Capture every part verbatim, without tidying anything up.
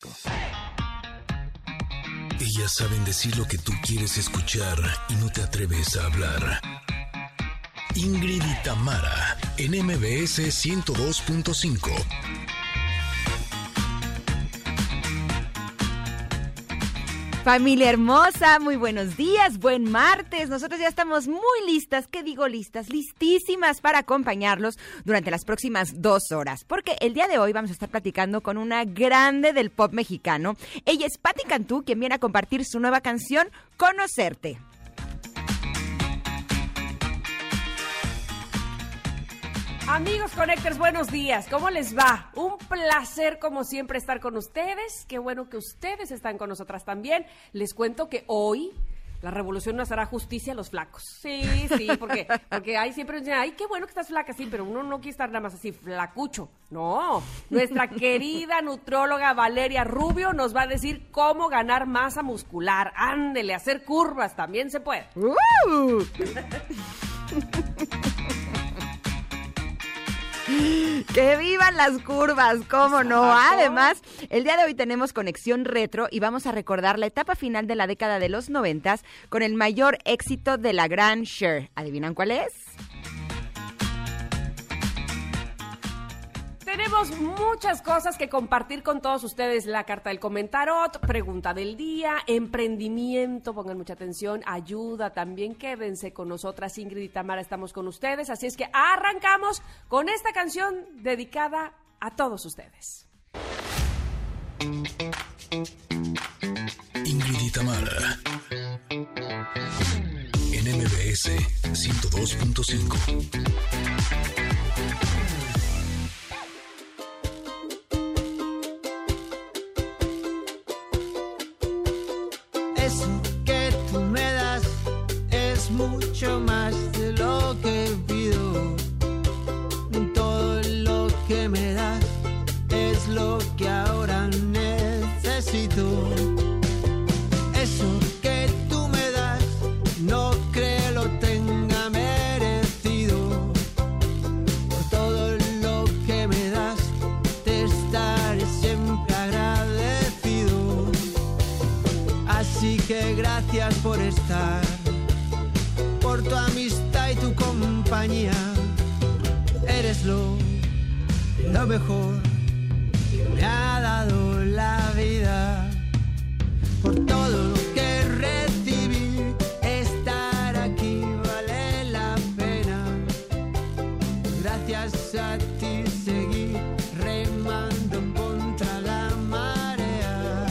México. Ellas saben decir lo que tú quieres escuchar y no te atreves a hablar. Ingrid y Tamara, en M B S ciento dos punto cinco. Familia hermosa, muy buenos días, buen martes. Nosotros ya estamos muy listas, ¿qué digo listas? Listísimas para acompañarlos durante las próximas dos horas. Porque el día de hoy vamos a estar platicando con una grande del pop mexicano. Ella es Patti Cantú, quien viene a compartir su nueva canción, Conocerte. Amigos Connectors, buenos días. ¿Cómo les va? Un placer, como siempre, estar con ustedes. Qué bueno que ustedes están con nosotras también. Les cuento que hoy la revolución nos hará justicia a los flacos. Sí, sí, porque, porque hay siempre dicen, ay, qué bueno que estás flaca, sí, pero uno no quiere estar nada más así, flacucho. No, nuestra querida nutróloga Valeria Rubio nos va a decir cómo ganar masa muscular. Ándele, hacer curvas, también se puede. Uh. ¡Que vivan las curvas! ¿Cómo no? Además, el día de hoy tenemos conexión retro y vamos a recordar la etapa final de la década de los noventas con el mayor éxito de la gran Cher. ¿Adivinan cuál es? Tenemos muchas cosas que compartir con todos ustedes. La carta del comentarot, pregunta del día, emprendimiento, pongan mucha atención, ayuda también, quédense con nosotras, Ingrid y Tamara, estamos con ustedes, así es que arrancamos con esta canción dedicada a todos ustedes. Ingrid y Tamara, en M B S ciento dos punto cinco. Eso que tú me das es mucho más de lo que pido. Todo lo que me das es lo que ahora necesito. Eso que tú me das no creo lo tenga merecido. Por todo lo que me das te estaré siempre agradecido. Así que gracias por estar, por tu amistad y tu compañía. Eres lo, lo mejor que me ha dado la vida. Por todo lo que recibí, estar aquí vale la pena. Gracias a ti seguí remando contra la marea.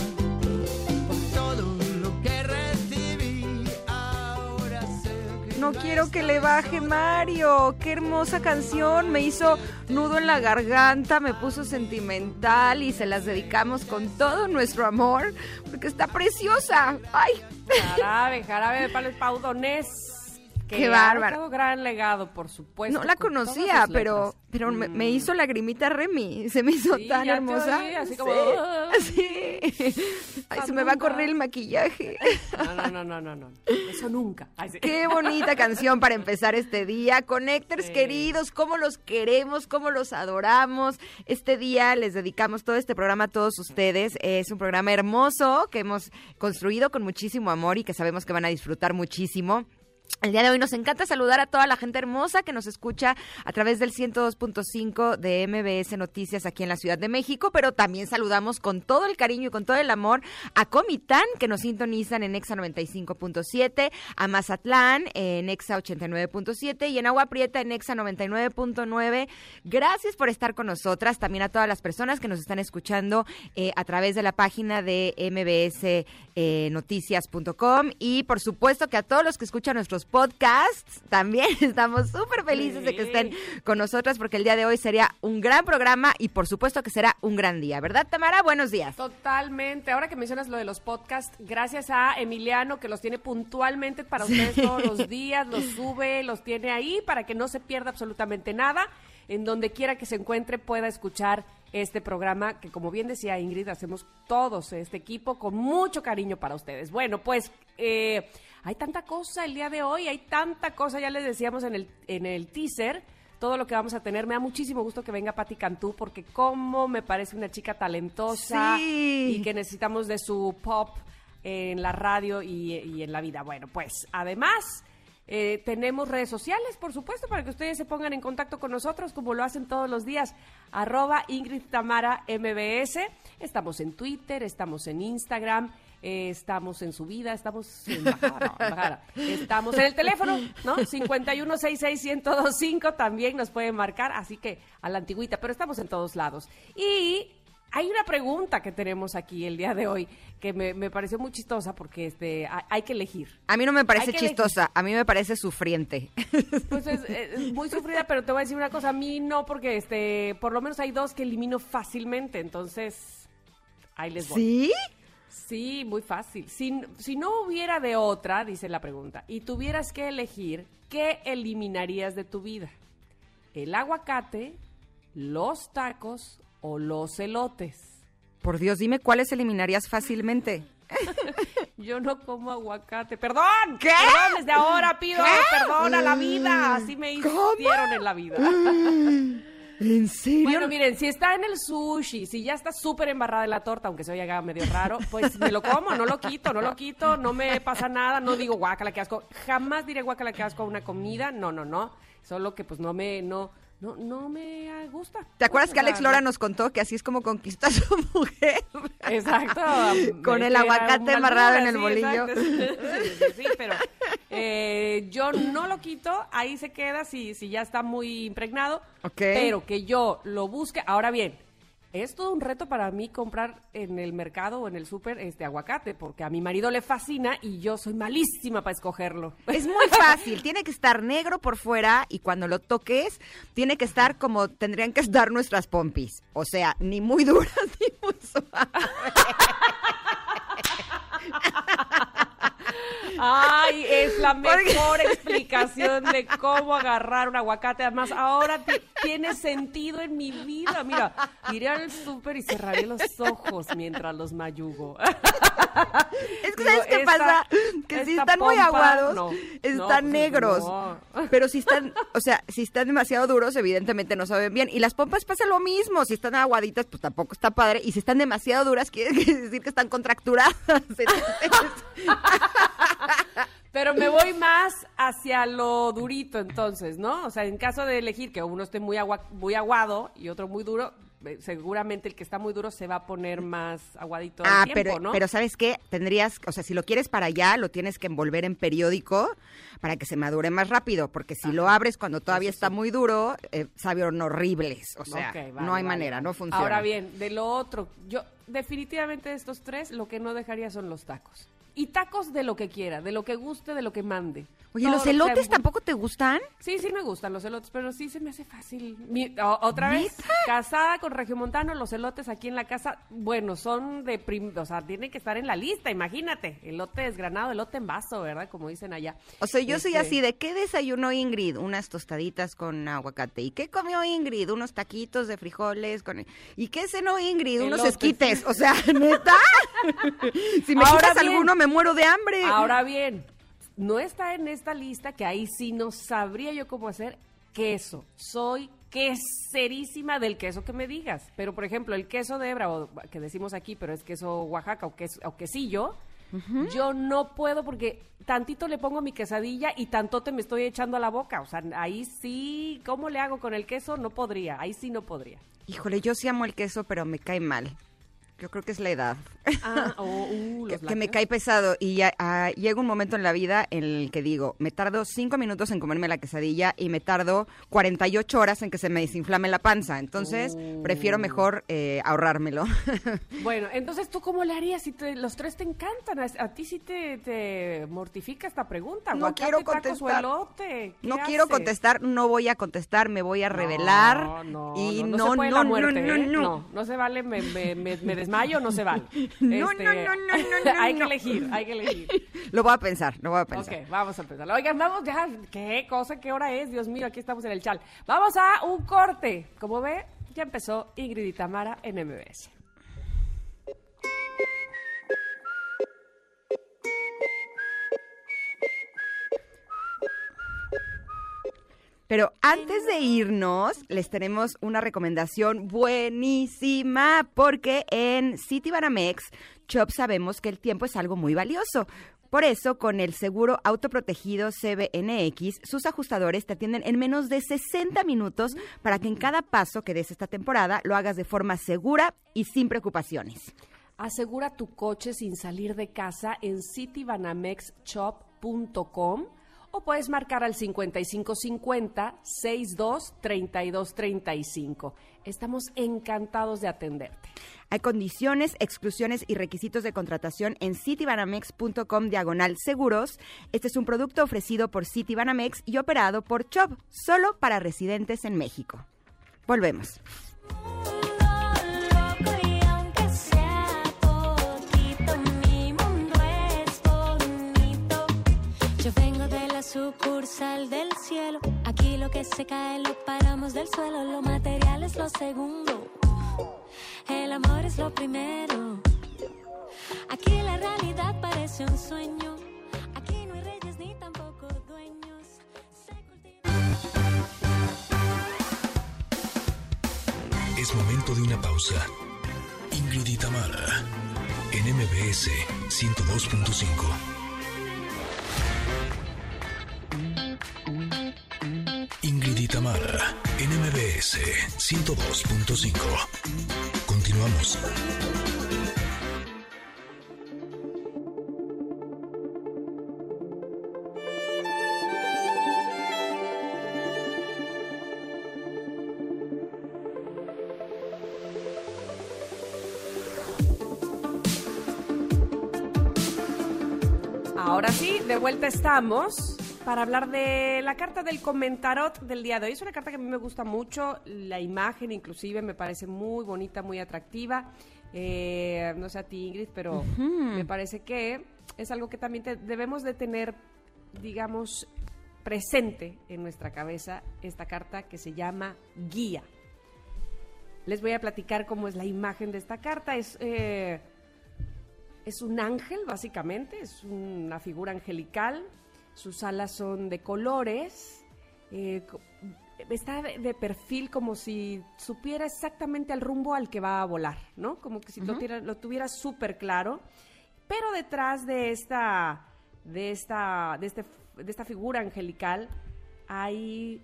No quiero que le baje, Mario. Qué hermosa canción. Me hizo nudo en la garganta, me puso sentimental y se las dedicamos con todo nuestro amor porque está preciosa. ¡Ay! Jarabe, jarabe de palos Paudonés. Que Qué ha bárbaro. dejado gran legado, por supuesto. No la con conocía, todas sus pero, letras. pero me, Mm. me hizo lagrimita Remy. Se me hizo Sí, tan ya te hermosa. oí, así como, Sí. Sí. Ay, se me va a correr el maquillaje. No, no, no, no, no, no. Eso nunca. Ay, sí. Qué bonita canción para empezar este día. Connectors Sí. queridos, cómo los queremos, cómo los adoramos. Este día les dedicamos todo este programa a todos ustedes. Es un programa hermoso que hemos construido con muchísimo amor y que sabemos que van a disfrutar muchísimo. El día de hoy nos encanta saludar a toda la gente hermosa que nos escucha a través del ciento dos punto cinco de M B S Noticias aquí en la Ciudad de México, pero también saludamos con todo el cariño y con todo el amor a Comitán, que nos sintonizan en Exa noventa y cinco punto siete, a Mazatlán en Exa ochenta y nueve punto siete y en Agua Prieta en Exa noventa y nueve punto nueve. Gracias por estar con nosotras, también a todas las personas que nos están escuchando eh, a través de la página de M B S eh, noticias punto com y por supuesto que a todos los que escuchan nuestros podcasts, también estamos súper felices de que estén con nosotras porque el día de hoy sería un gran programa y por supuesto que será un gran día, ¿verdad, Tamara? Buenos días. Totalmente. Ahora que mencionas lo de los podcasts, gracias a Emiliano que los tiene puntualmente para ustedes todos los días, los sube, los tiene ahí para que no se pierda absolutamente nada. En donde quiera que se encuentre pueda escuchar este programa que, como bien decía Ingrid, hacemos todos este equipo con mucho cariño para ustedes. Bueno, pues eh, hay tanta cosa el día de hoy, hay tanta cosa, ya les decíamos en el, en el teaser, todo lo que vamos a tener. Me da muchísimo gusto que venga Pati Cantú, porque como me parece una chica talentosa Sí. y que necesitamos de su pop en la radio y, y en la vida. Bueno, pues además eh, tenemos redes sociales, por supuesto, para que ustedes se pongan en contacto con nosotros, como lo hacen todos los días. Arroba Ingrid Tamara M B S. Estamos en Twitter, estamos en Instagram, eh, estamos en Subida, estamos en Bajada, no, Bajada. Estamos en el teléfono, ¿no? cincuenta y uno, sesenta y seis, ciento veinticinco, también nos pueden marcar, así que a la antigüita, pero estamos en todos lados. Y hay una pregunta que tenemos aquí el día de hoy que me, me pareció muy chistosa porque este hay, hay que elegir. A mí no me parece Hay que chistosa, a mí me parece sufriente. Pues es, es muy sufrida, pero te voy a decir una cosa, a mí no, porque este por lo menos hay dos que elimino fácilmente, entonces ahí les voy. ¿Sí? Sí, muy fácil. Si, si no hubiera de otra, dice la pregunta, y tuvieras que elegir, ¿qué eliminarías de tu vida? ¿El aguacate, los tacos o los elotes? Por Dios, dime cuáles eliminarías fácilmente. Yo no como aguacate. ¡Perdón! ¿Qué? Perdón, desde ahora pido ¿Qué? perdón a la vida. Así me ¿Cómo? hicieron en la vida. ¿En serio? Bueno, miren, si está en el sushi, si ya está súper embarrada en la torta, aunque se oiga medio raro, pues me lo como, no lo quito, no lo quito, no me pasa nada, no digo guácala, qué asco. Jamás diré guácala, qué asco a una comida, no, no, no. Solo que pues no me, no, no, no me gusta. ¿Te acuerdas Pues, que o sea, Alex Lora nos contó que así es como conquista a su mujer? Exacto. Con el Era aguacate una amarrado locura, en el sí, bolillo. exacto. Sí, sí, sí, pero eh, yo no lo quito, ahí se queda si, si ya está muy impregnado, Ok. pero que yo lo busque. Ahora bien, es todo un reto para mí comprar en el mercado o en el súper este aguacate, porque a mi marido le fascina y yo soy malísima para escogerlo. Es muy fácil, tiene que estar negro por fuera y cuando lo toques tiene que estar como tendrían que estar nuestras pompis, o sea, ni muy duras ni muy suaves. Ay, es la mejor explicación de cómo agarrar un aguacate. Además, ahora ti- tiene sentido en mi vida. Mira, iré al súper y cerraré los ojos mientras los mayugo. Es que Digo, ¿sabes qué esta- pasa? Que si esta están muy pompa, aguados, no, están no, pues, negros. no. Pero si están, o sea, si están demasiado duros, evidentemente no saben bien. Y las pompas pasa lo mismo. Si están aguaditas, pues tampoco está padre. Y si están demasiado duras, quiere decir que están contracturadas. Entonces, Pero me voy más hacia lo durito, entonces, ¿no? O sea, en caso de elegir que uno esté muy, agua, muy aguado y otro muy duro, eh, seguramente el que está muy duro se va a poner más aguadito al ah, tiempo, pero, ¿no? pero ¿sabes qué? Tendrías, o sea, si lo quieres para allá, lo tienes que envolver en periódico para que se madure más rápido, porque si lo abres cuando todavía Eso está sí. muy duro, eh, saben horribles, o sea, Ok, vale, no hay vale, manera, vale. no funciona. Ahora bien, de lo otro, yo definitivamente de estos tres, lo que no dejaría son los tacos. Y tacos de lo que quiera, de lo que guste, de lo que mande. Oye, Todo ¿los lo que sea elotes bu- tampoco te gustan? Sí, sí me gustan los elotes, pero sí se me hace fácil. Mi- o- otra vez, casada con regiomontano, los elotes aquí en la casa, bueno, son de prim, o sea, tienen que estar en la lista, imagínate. Elote desgranado, elote en vaso, ¿verdad? Como dicen allá. O sea, yo soy Este, así de, ¿qué desayunó Ingrid? Unas tostaditas con aguacate. ¿Y qué comió Ingrid? Unos taquitos de frijoles con... ¿Y qué cenó Ingrid? Unos Elotes. esquites. O sea, ¿neta? Si me Ahora quitas bien. alguno, me muero de hambre. Ahora bien, no está en esta lista, que ahí sí no sabría yo cómo hacer queso. Soy queserísima del queso que me digas. Pero, por ejemplo, el queso de hebra, o que decimos aquí, pero es queso Oaxaca o, queso, o quesillo, yo no puedo porque tantito le pongo a mi quesadilla y tantote me estoy echando a la boca. O sea, ahí sí, ¿cómo le hago con el queso? No podría, ahí sí no podría. Híjole, yo sí amo el queso, pero me cae mal. Yo creo que es la edad. Ah, oh, uh, que, los que me lácteos. cae pesado y ya, ah, llega un momento en la vida en el que digo, me tardo cinco minutos en comerme la quesadilla y me tardo cuarenta y ocho horas en que se me desinflame la panza. Entonces, Uh. prefiero mejor eh, ahorrármelo. Bueno, entonces, ¿tú cómo le harías si te- los tres te encantan? A, a ti sí te, te mortifica esta pregunta. No Aguacate, quiero tacos o contestar. elote. ¿Qué No quiero haces? contestar, no voy a contestar, me voy a revelar. No, no, y no, no, no, se puede no, la no, muerte, no, ¿eh? no. no, no se vale, me, me, me, me desmayo, no se vale. No, Este, no, no, no, no, no, hay que no. elegir, hay que elegir. Lo voy a pensar, lo voy a pensar. Ok, vamos a empezar. Oigan, vamos ya, ¿qué cosa, qué hora es? Dios mío, aquí estamos en el chal. Vamos a un corte. Como ve, ya empezó Ingrid y Tamara en M B S. Pero antes de irnos, les tenemos una recomendación buenísima, porque en Citibanamex Chop sabemos que el tiempo es algo muy valioso. Por eso, con el seguro autoprotegido C B N X, sus ajustadores te atienden en menos de sesenta minutos para que en cada paso que des esta temporada lo hagas de forma segura y sin preocupaciones. Asegura tu coche sin salir de casa en citibanamex shop punto com o puedes marcar al cincuenta y cinco cincuenta, sesenta y dos, treinta y dos treinta y cinco. Estamos encantados de atenderte. Hay condiciones, exclusiones y requisitos de contratación en citibanamex punto com diagonal seguros. Este es un producto ofrecido por Citibanamex y operado por Chop, solo para residentes en México. Volvemos. Yo vengo de la sucursal del cielo. Aquí lo que se cae lo paramos del suelo. Lo material es lo segundo. El amor es lo primero. Aquí la realidad parece un sueño. Aquí no hay reyes ni tampoco dueños. Se cultiva... Es momento de una pausa. Ingrid y Tamara, en M B S ciento dos punto cinco. Ingrid y Tamara, en M B S ciento dos punto cinco. Continuamos. Ahora sí, de vuelta estamos para hablar de la carta del comentarot del día de hoy. Es una carta que a mí me gusta mucho, la imagen inclusive me parece muy bonita, muy atractiva. Eh, no sé a ti, Ingrid, pero uh-huh. me parece que es algo que también te, debemos de tener, digamos, presente en nuestra cabeza, esta carta que se llama Guía. Les voy a platicar cómo es la imagen de esta carta. Es... Eh, Es un ángel, básicamente, es una figura angelical, sus alas son de colores, eh, está de, de perfil como si supiera exactamente el rumbo al que va a volar, ¿no? Como que si uh-huh. lo, tira, lo tuviera súper claro, pero detrás de esta, de esta, de este, de esta figura angelical hay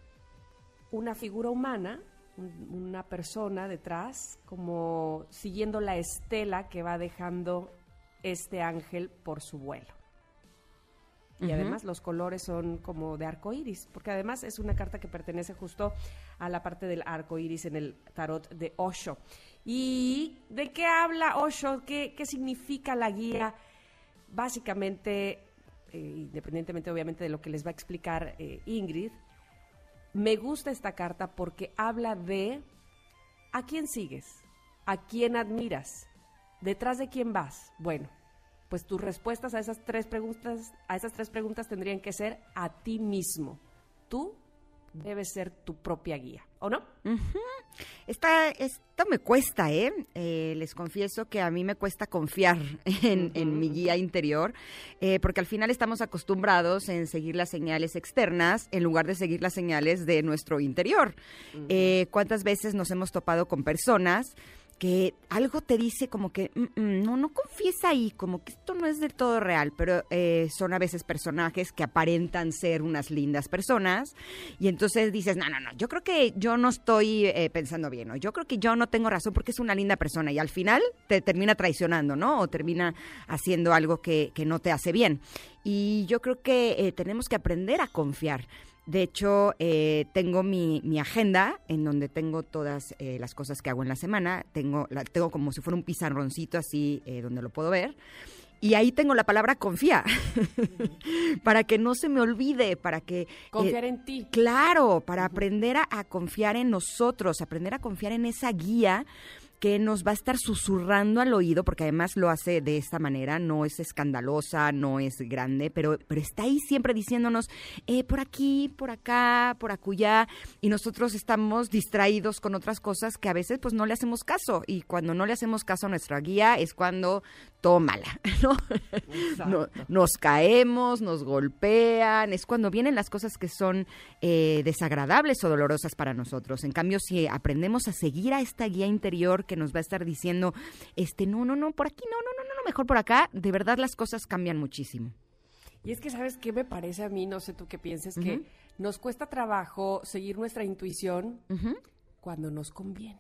una figura humana, una persona detrás, como siguiendo la estela que va dejando este ángel por su vuelo. Y uh-huh. además los colores son como de arco iris, porque además es una carta que pertenece justo a la parte del arco iris en el tarot de Osho. ¿Y de qué habla Osho? ¿Qué, qué significa la guía? Básicamente, eh, independientemente obviamente de lo que les va a explicar eh, Ingrid, me gusta esta carta porque habla de ¿a quién sigues? ¿A quién admiras? ¿Detrás de quién vas? Bueno, pues tus respuestas a esas tres preguntas, a esas tres preguntas tendrían que ser a ti mismo. Tú debes ser tu propia guía, ¿o no? Uh-huh. Esta, esto me cuesta, ¿eh? ¿eh? Les confieso que a mí me cuesta confiar en, uh-huh. en mi guía interior, eh, porque al final estamos acostumbrados en seguir las señales externas en lugar de seguir las señales de nuestro interior. Uh-huh. Eh, ¿Cuántas veces nos hemos topado con personas que algo te dice como que mm, no, no confíes ahí, como que esto no es del todo real, pero eh, son a veces personajes que aparentan ser unas lindas personas y entonces dices, no, no, no, yo creo que yo no estoy eh, pensando bien, o yo creo que yo no tengo razón porque es una linda persona y al final te termina traicionando, ¿no? O termina haciendo algo que, que no te hace bien. Y yo creo que eh, tenemos que aprender a confiar. De hecho, eh, tengo mi, mi agenda en donde tengo todas eh, las cosas que hago en la semana. Tengo, la, tengo como si fuera un pizarroncito así eh, donde lo puedo ver. Y ahí tengo la palabra confía, para que no se me olvide, para que... Confiar eh, en ti. Claro, para aprender a, a confiar en nosotros, aprender a confiar en esa guía que nos va a estar susurrando al oído, porque además lo hace de esta manera, no es escandalosa, no es grande, pero, pero está ahí siempre diciéndonos, eh, por aquí, por acá, por acullá, y nosotros estamos distraídos con otras cosas que a veces pues no le hacemos caso, y cuando no le hacemos caso a nuestra guía es cuando tómala, ¿no? no nos caemos, nos golpean, es cuando vienen las cosas que son eh, desagradables o dolorosas para nosotros. En cambio, si aprendemos a seguir a esta guía interior que nos va a estar diciendo, este, no, no, no, por aquí, no, no, no, no, mejor por acá, de verdad las cosas cambian muchísimo. Y es que, ¿sabes qué me parece a mí? No sé tú qué pienses, Uh-huh. que nos cuesta trabajo seguir nuestra intuición Uh-huh. cuando nos conviene.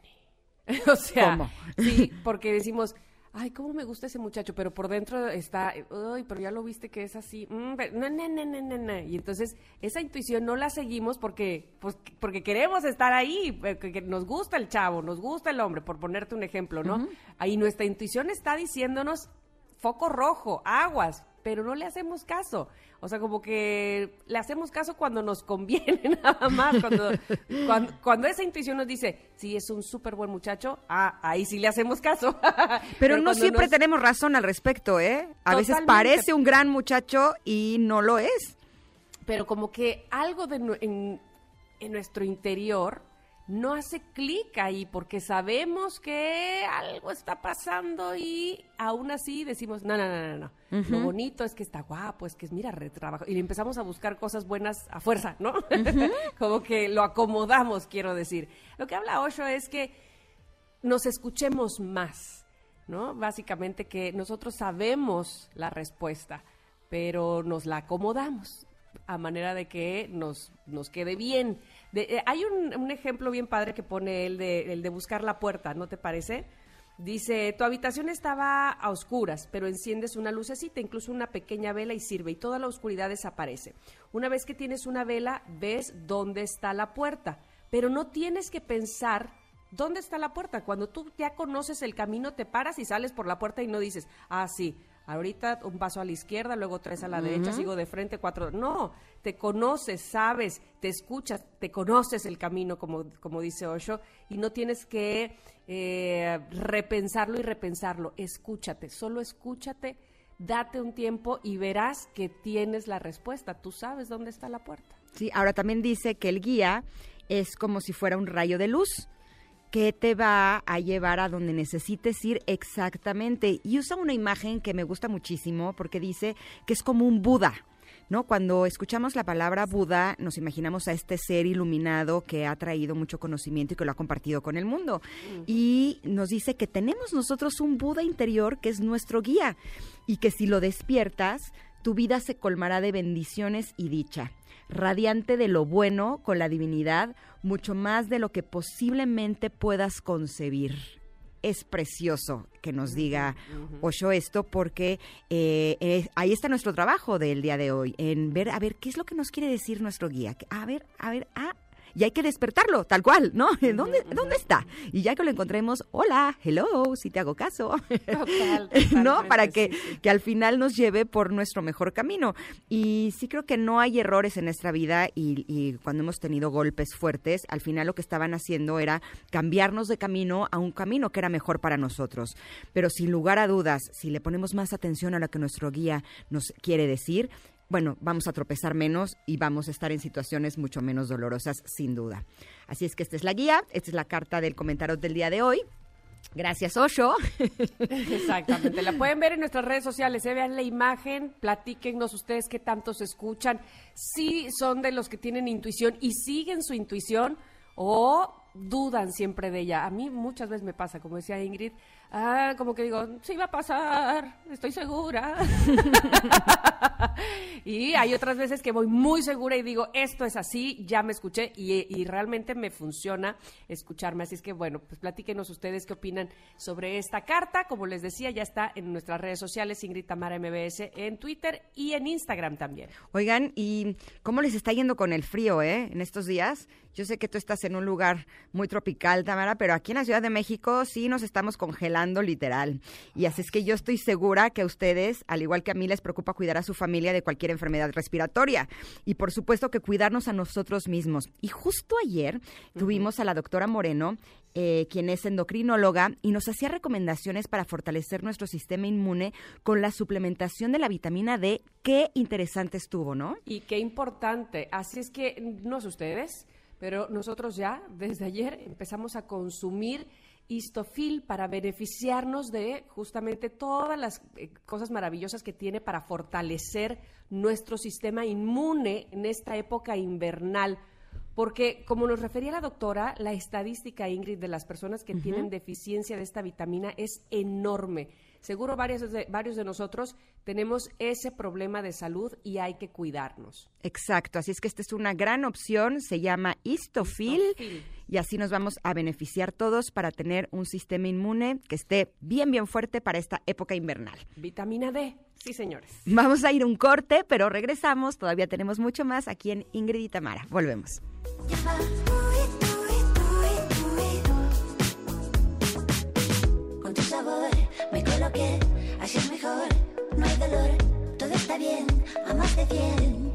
O sea, ¿Cómo? sí, porque decimos, ay, cómo me gusta ese muchacho, pero por dentro está, ay, pero ya lo viste que es así, mm, pero, no, no, no, no, no, no. Y entonces esa intuición no la seguimos porque, pues, porque queremos estar ahí, que, que nos gusta el chavo, nos gusta el hombre, por ponerte un ejemplo, ¿no? Uh-huh. Ahí nuestra intuición está diciéndonos foco rojo, aguas, pero no le hacemos caso. O sea, como que le hacemos caso cuando nos conviene nada más. Cuando, cuando, cuando esa intuición nos dice, sí, es un súper buen muchacho, ah, ahí sí le hacemos caso. Pero, pero no siempre nos... tenemos razón al respecto, ¿eh? A Totalmente. Veces parece un gran muchacho y no lo es. Pero como que algo de, en, en nuestro interior no hace clic ahí, porque sabemos que algo está pasando y aún así decimos, no, no, no, no, no. Uh-huh. Lo bonito es que está guapo, es que es, mira, retrabajo. Y empezamos a buscar cosas buenas a fuerza, ¿no? Uh-huh. Como que lo acomodamos, quiero decir. Lo que habla Osho es que nos escuchemos más, ¿no? Básicamente que nosotros sabemos la respuesta, pero nos la acomodamos a manera de que nos, nos quede bien. De, eh, hay un, un ejemplo bien padre que pone él de, el de buscar la puerta, ¿no te parece? Dice, tu habitación estaba a oscuras, pero enciendes una lucecita, incluso una pequeña vela y sirve, y toda la oscuridad desaparece. Una vez que tienes una vela, ves dónde está la puerta, pero no tienes que pensar dónde está la puerta. Cuando tú ya conoces el camino, te paras y sales por la puerta y no dices, ah, sí, ahorita un paso a la izquierda, luego tres a la uh-huh. derecha, sigo de frente, cuatro. No, te conoces, sabes, te escuchas, te conoces el camino, como, como dice Osho, y no tienes que eh, repensarlo y repensarlo. Escúchate, solo escúchate, date un tiempo y verás que tienes la respuesta. Tú sabes dónde está la puerta. Sí, ahora también dice que el guía es como si fuera un rayo de luz que te va a llevar a donde necesites ir exactamente. Y usa una imagen que me gusta muchísimo porque dice que es como un Buda, ¿no? Cuando escuchamos la palabra Buda, nos imaginamos a este ser iluminado que ha traído mucho conocimiento y que lo ha compartido con el mundo. Uh-huh. Y nos dice que tenemos nosotros un Buda interior que es nuestro guía y que si lo despiertas, tu vida se colmará de bendiciones y dicha, radiante de lo bueno con la divinidad, mucho más de lo que posiblemente puedas concebir. Es precioso que nos diga uh-huh. Osho esto porque eh, eh, ahí está nuestro trabajo del día de hoy, en ver, a ver, ¿qué es lo que nos quiere decir nuestro guía? A ver, a ver, ah, y hay que despertarlo, tal cual, ¿no? ¿Dónde, ¿dónde está? Y ya que lo encontremos, hola, hello, si te hago caso. Total, ¿no? Para que, sí, sí. que al final nos lleve por nuestro mejor camino. Y sí creo que no hay errores en nuestra vida y, y cuando hemos tenido golpes fuertes, al final lo que estaban haciendo era cambiarnos de camino a un camino que era mejor para nosotros. Pero sin lugar a dudas, si le ponemos más atención a lo que nuestro guía nos quiere decir, bueno, vamos a tropezar menos y vamos a estar en situaciones mucho menos dolorosas, sin duda. Así es que esta es la guía, esta es la carta del comentario del día de hoy. Gracias, Osho. Exactamente, la pueden ver en nuestras redes sociales, ¿eh? Vean la imagen, platíquennos ustedes qué tanto se escuchan, si son de los que tienen intuición y siguen su intuición o dudan siempre de ella. A mí muchas veces me pasa, como decía Ingrid, ah, como que digo, sí va a pasar, estoy segura. Y hay otras veces que voy muy segura y digo, esto es así, ya me escuché y, y realmente me funciona escucharme. Así es que bueno, pues platíquenos ustedes qué opinan sobre esta carta. Como les decía, ya está en nuestras redes sociales, Ingrid Tamara M B S, en Twitter y en Instagram también. Oigan, ¿y cómo les está yendo con el frío, eh, en estos días? Yo sé que tú estás en un lugar muy tropical, Tamara, pero aquí en la Ciudad de México sí nos estamos congelando literal. Y así es que yo estoy segura que a ustedes, al igual que a mí, les preocupa cuidar a su familia de cualquier enfermedad respiratoria. Y por supuesto que cuidarnos a nosotros mismos. Y justo ayer uh-huh. tuvimos a la doctora Moreno, eh, quien es endocrinóloga, y nos hacía recomendaciones para fortalecer nuestro sistema inmune con la suplementación de la vitamina D. Qué interesante estuvo, ¿no? Y qué importante. Así es que, no sé ustedes, pero nosotros ya, desde ayer, empezamos a consumir Histofil para beneficiarnos de justamente todas las eh, cosas maravillosas que tiene para fortalecer nuestro sistema inmune en esta época invernal. Porque, como nos refería la doctora, la estadística, Ingrid, de las personas que uh-huh. tienen deficiencia de esta vitamina es enorme. Seguro varios de, varios de nosotros tenemos ese problema de salud y hay que cuidarnos. Exacto, así es que esta es una gran opción, se llama Histofil, Histofil. Y así nos vamos a beneficiar todos para tener un sistema inmune que esté bien, bien fuerte para esta época invernal. Vitamina D, sí señores. Vamos a ir un corte, pero regresamos, todavía tenemos mucho más aquí en Ingrid y Tamara. Volvemos. Con tu sabor me coloqué, así es mejor, no hay dolor, todo está bien, a más de cien.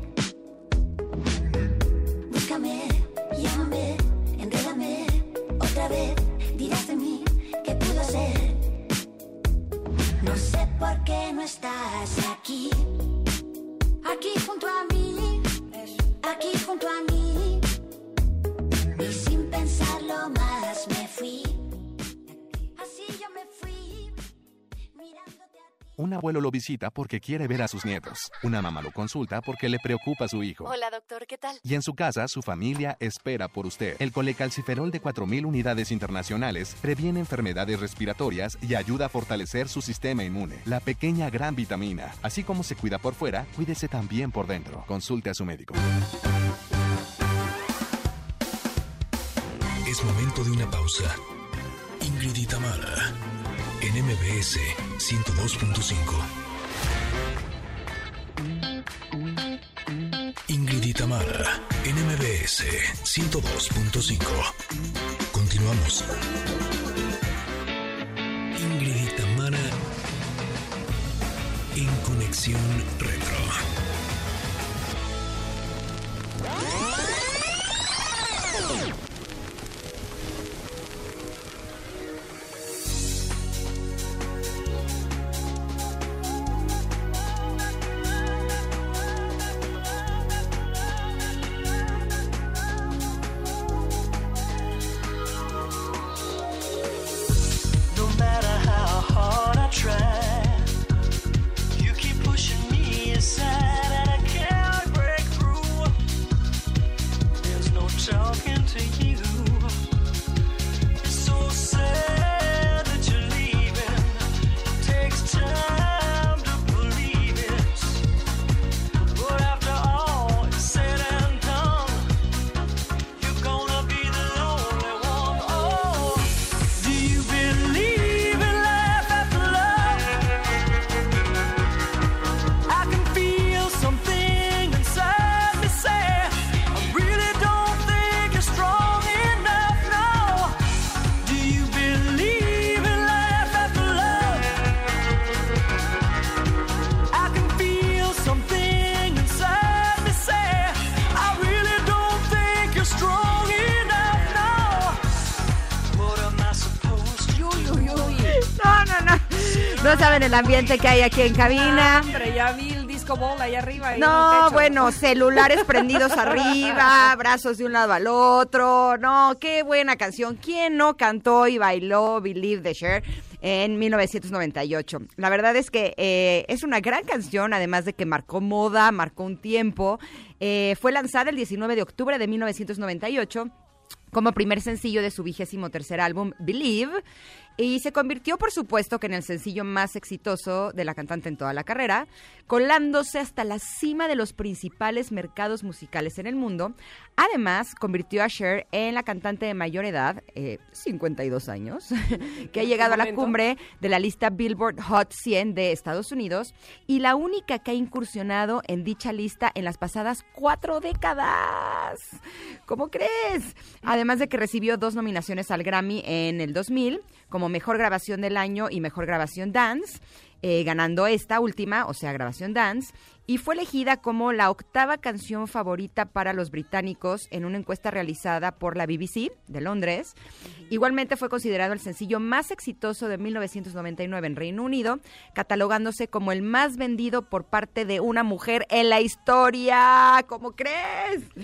Búscame, llámame, enrédame, otra vez, dirás de mí, ¿qué pudo ser? No sé por qué no estás aquí, aquí junto a mí, aquí junto a mí, y sin pensarlo más me fui. Un abuelo lo visita porque quiere ver a sus nietos. Una mamá lo consulta porque le preocupa a su hijo. Hola, doctor, ¿qué tal? Y en su casa, su familia espera por usted. El colecalciferol de cuatro mil unidades internacionales previene enfermedades respiratorias y ayuda a fortalecer su sistema inmune. La pequeña gran vitamina. Así como se cuida por fuera, cuídese también por dentro. Consulte a su médico. Es momento de una pausa. Ingrid y Tamara, en M B S ciento dos punto cinco. Ingrid y Tamara, en M B S ciento dos punto cinco. Continuamos. Ingrid y Tamara, en Conexión Retro. No saben el ambiente que hay aquí en cabina. No, hombre, ya vi el disco ball ahí arriba. Ahí no, en el techo. Bueno, celulares prendidos arriba, brazos de un lado al otro. No, qué buena canción. ¿Quién no cantó y bailó Believe de Cher en mil novecientos noventa y ocho? La verdad es que eh, es una gran canción, además de que marcó moda, marcó un tiempo. Eh, fue lanzada el diecinueve de octubre de mil novecientos noventa y ocho como primer sencillo de su vigésimo tercer álbum, Believe, y se convirtió, por supuesto, que en el sencillo más exitoso de la cantante en toda la carrera, colándose hasta la cima de los principales mercados musicales en el mundo. Además, convirtió a Cher en la cantante de mayor edad, eh, cincuenta y dos años, que ha llegado a la cumbre de la lista Billboard Hot cien de Estados Unidos y la única que ha incursionado en dicha lista en las pasadas cuatro décadas. ¿Cómo crees? Además de que recibió dos nominaciones al Grammy en el dos mil, como Mejor Grabación del Año y Mejor Grabación Dance, eh, ganando esta última, o sea, Grabación Dance, y fue elegida como la octava canción favorita para los británicos en una encuesta realizada por la B B C de Londres. Igualmente fue considerado el sencillo más exitoso de mil novecientos noventa y nueve en Reino Unido, catalogándose como el más vendido por parte de una mujer en la historia. ¿Cómo crees?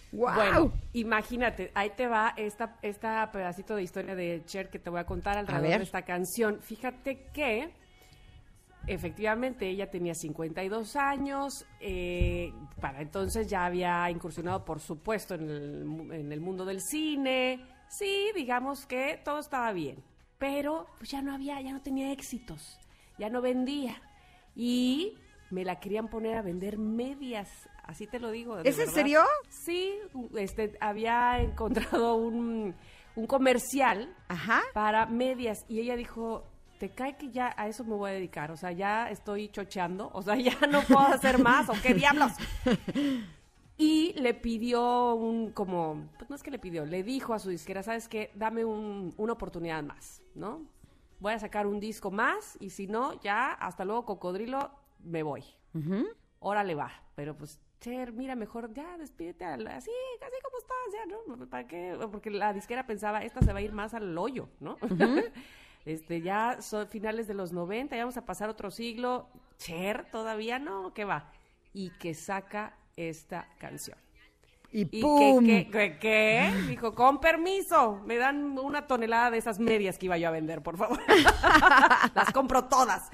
Wow. Bueno, imagínate, ahí te va esta, esta pedacito de historia de Cher que te voy a contar alrededor ver. de esta canción. Fíjate que efectivamente ella tenía cincuenta y dos años, eh, para entonces ya había incursionado, por supuesto, en el, en el mundo del cine. Sí, digamos que todo estaba bien, pero pues ya no había, ya no tenía éxitos, ya no vendía. Y me la querían poner a vender medias, así te lo digo. ¿Es en verdad. serio? Sí, este, había encontrado un, un comercial Ajá. para medias y ella dijo, ¿te cae que ya a eso me voy a dedicar? O sea, ya estoy chocheando, o sea, ya no puedo hacer más, ¿o qué diablos? Y le pidió un, como, pues no es que le pidió, le dijo a su disquera, ¿sabes qué? Dame un, una oportunidad más, ¿no? Voy a sacar un disco más y si no, ya, hasta luego, cocodrilo, me voy. Uh-huh. Órale va, pero pues, Cher, mira, mejor ya despídete al- así, así como estás, ya, ¿no? ¿Para qué? Porque la disquera pensaba, esta se va a ir más al hoyo, ¿no? Uh-huh. Este, ya son finales de los noventa, ya vamos a pasar otro siglo. Cher, todavía no, ¿qué va? Y que saca esta canción. Y ¿Y ¡pum! qué, qué, qué, qué? Dijo, con permiso, me dan una tonelada de esas medias que iba yo a vender, por favor. Las compro todas.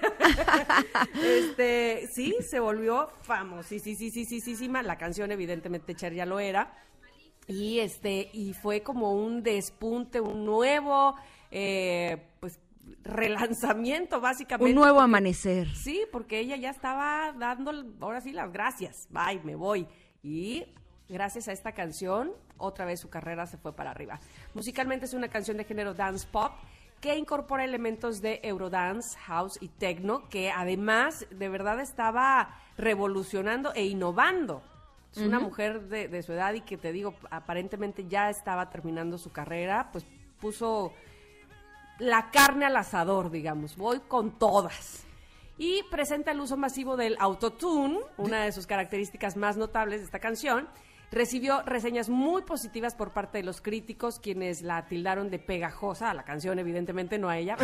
este, sí, se volvió famosísima. La canción, evidentemente, Cher ya lo era. Y este, y fue como un despunte, un nuevo, eh, pues, relanzamiento, básicamente. Un nuevo porque- amanecer. Sí, porque ella ya estaba dando, ahora sí, las gracias. Bye, me voy. Y gracias a esta canción, otra vez su carrera se fue para arriba. Musicalmente es una canción de género dance pop que incorpora elementos de Eurodance, house y techno, que además de verdad estaba revolucionando e innovando. Es una mujer de, de su edad y que te digo, aparentemente ya estaba terminando su carrera, pues puso la carne al asador, digamos, voy con todas. Y presenta el uso masivo del autotune, una de sus características más notables de esta canción. Recibió reseñas muy positivas por parte de los críticos, quienes la tildaron de pegajosa, a la canción evidentemente, no a ella.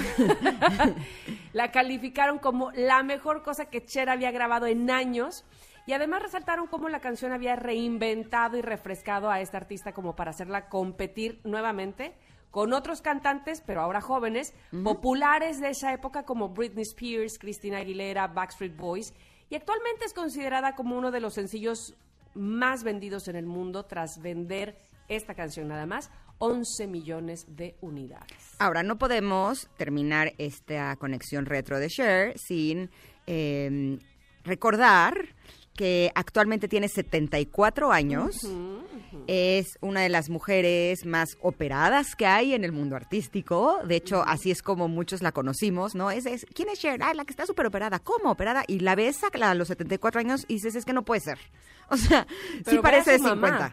La calificaron como la mejor cosa que Cher había grabado en años. Y además resaltaron cómo la canción había reinventado y refrescado a esta artista como para hacerla competir nuevamente con otros cantantes, pero ahora jóvenes, uh-huh. populares de esa época como Britney Spears, Christina Aguilera, Backstreet Boys, y actualmente es considerada como uno de los sencillos más vendidos en el mundo tras vender esta canción nada más, once millones de unidades. Ahora, no podemos terminar esta conexión retro de Cher sin eh, recordar que actualmente tiene setenta y cuatro años, uh-huh, uh-huh. Es una de las mujeres más operadas que hay en el mundo artístico. De hecho, uh-huh. así es como muchos la conocimos, ¿no? Es, es ¿quién es Cher? Ah, la que está súper operada. ¿Cómo operada? Y la ves a, a los setenta y cuatro años y dices, es que no puede ser. O sea, pero sí parece de cincuenta.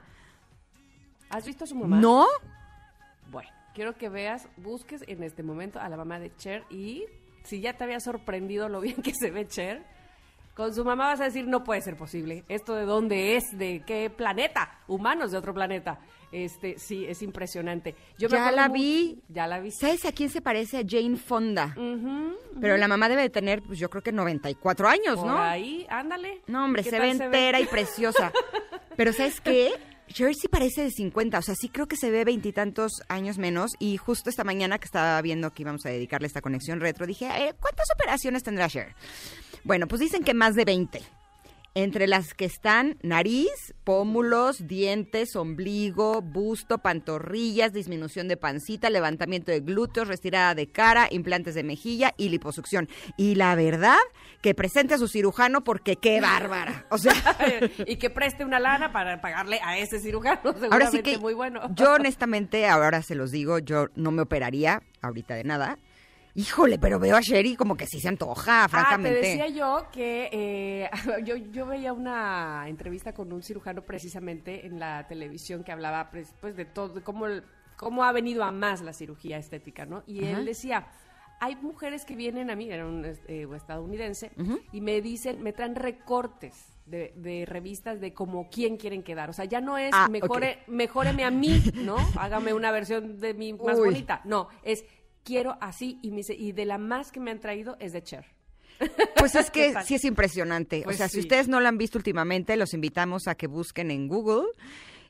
¿Has visto a su mamá? ¿No? Bueno, quiero que veas, busques en este momento a la mamá de Cher y si ya te había sorprendido lo bien que se ve Cher, con su mamá vas a decir, no puede ser posible. ¿Esto de dónde es? ¿De qué planeta? Humanos de otro planeta. Este, sí, es impresionante. Yo ya me la muy, vi. Ya la vi. ¿Sabes a quién se parece? A Jane Fonda. Uh-huh, uh-huh. Pero la mamá debe de tener, pues yo creo que noventa y cuatro años, Por ¿no? ahí, ándale. No, hombre, se ve entera ve? y preciosa. Pero ¿sabes qué? Cher sí parece de cincuenta, o sea, sí creo que se ve veintitantos años menos. Y justo esta mañana que estaba viendo que íbamos a dedicarle esta conexión retro, dije, eh, ¿cuántas operaciones tendrá Cher? Bueno, pues dicen que más de veinte. Entre las que están nariz, pómulos, dientes, ombligo, busto, pantorrillas, disminución de pancita, levantamiento de glúteos, retirada de cara, implantes de mejilla y liposucción. Y la verdad, que presente a su cirujano porque qué bárbara. O sea, y que preste una lana para pagarle a ese cirujano, seguramente ahora sí que muy bueno. Yo honestamente, ahora se los digo, yo no me operaría ahorita de nada. Híjole, pero veo a Sherry como que sí se antoja, francamente. Ah, te decía yo que eh, yo, yo veía una entrevista con un cirujano precisamente en la televisión que hablaba pues, pues de todo, de cómo, cómo ha venido a más la cirugía estética, ¿no? Y Ajá. él decía, hay mujeres que vienen a mí, era un eh, estadounidense, uh-huh. y me dicen, me traen recortes de, de revistas de como quién quieren quedar. O sea, ya no es ah, mejore, okay. mejóreme a mí, ¿no? Hágame una versión de mí más Uy. bonita. No, es... quiero así, y, me dice, y de la más que me han traído es de Cher. Pues es que sí es impresionante. Pues o sea, sí. si ustedes no la han visto últimamente, los invitamos a que busquen en Google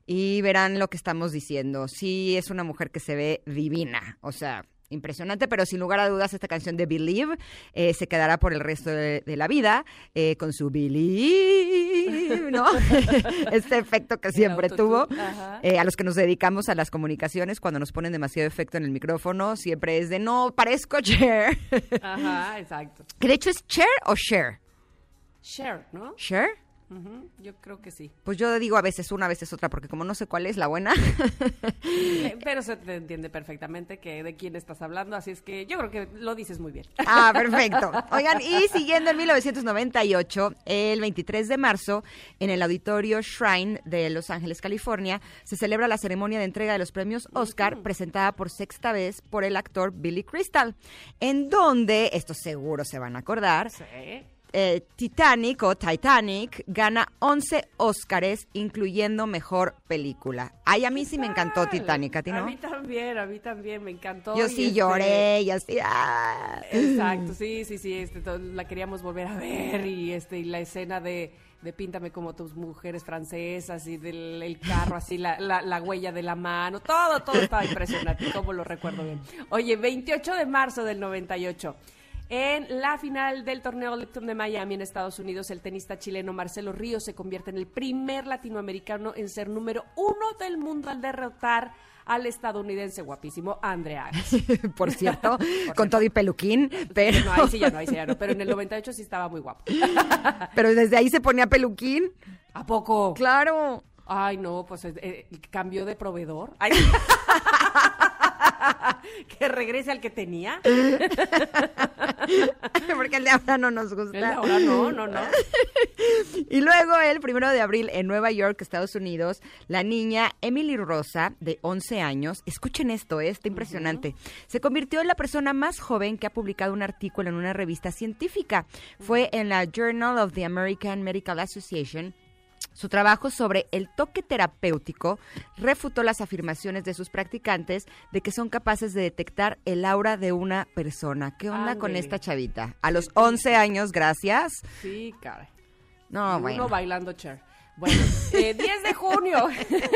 y verán lo que estamos diciendo. Sí, es una mujer que se ve divina, o sea, impresionante, pero sin lugar a dudas esta canción de Believe eh, se quedará por el resto de, de la vida eh, con su Believe, ¿no? Este efecto que siempre tuvo. Eh, a los que nos dedicamos a las comunicaciones, cuando nos ponen demasiado efecto en el micrófono, siempre es de no, parezco Cher. Ajá, exacto. Que de hecho es Cher o Cher. Cher, ¿no? ¿Cher? Uh-huh, yo creo que sí. Pues yo digo a veces una, a veces otra, porque como no sé cuál es la buena. Pero se te entiende perfectamente que de quién estás hablando, así es que yo creo que lo dices muy bien. Ah, perfecto. Oigan, y siguiendo en mil novecientos noventa y ocho, el veintitrés de marzo, en el Auditorio Shrine de Los Ángeles, California, se celebra la ceremonia de entrega de los premios Oscar, uh-huh. presentada por sexta vez por el actor Billy Crystal, en donde, esto seguro se van a acordar, sí. Eh, Titanic o Titanic gana once Óscares, incluyendo Mejor Película. Ay, a mí sí me encantó Titanic, ¿a ti no? A mí también, a mí también, me encantó. Yo sí este... lloré y así, ¡ah! Exacto, sí, sí, sí, este, la queríamos volver a ver y este y la escena de, de Píntame como tus mujeres francesas y del el carro, así, la, la, la huella de la mano, todo, todo estaba impresionante, como lo recuerdo bien. Oye, veintiocho de marzo del noventa y ocho. En la final del torneo Lipton de Miami en Estados Unidos, el tenista chileno Marcelo Ríos se convierte en el primer latinoamericano en ser número uno del mundo al derrotar al estadounidense guapísimo Andre Agassi. Por cierto, Por con cierto. todo y peluquín, pero... No, ahí sí ya no, ahí sí ya no, pero en el noventa y ocho sí estaba muy guapo. Pero desde ahí se ponía peluquín. ¿A poco? Claro. Ay, no, pues eh, cambió de proveedor. Ay. Que regrese al que tenía. Porque el de ahora no nos gusta. El de ahora no, no, no. Y luego el primero de abril en Nueva York, Estados Unidos, la niña Emily Rosa, de once años, escuchen esto, ¿eh? Está impresionante, uh-huh. se convirtió en la persona más joven que ha publicado un artículo en una revista científica. Uh-huh. Fue en la Journal of the American Medical Association. Su trabajo sobre el toque terapéutico refutó las afirmaciones de sus practicantes de que son capaces de detectar el aura de una persona. ¿Qué onda Ándale. Con esta chavita? A los once años, gracias. Sí, caray. No, Uno bueno. bailando Cher. Bueno, eh, diez de junio.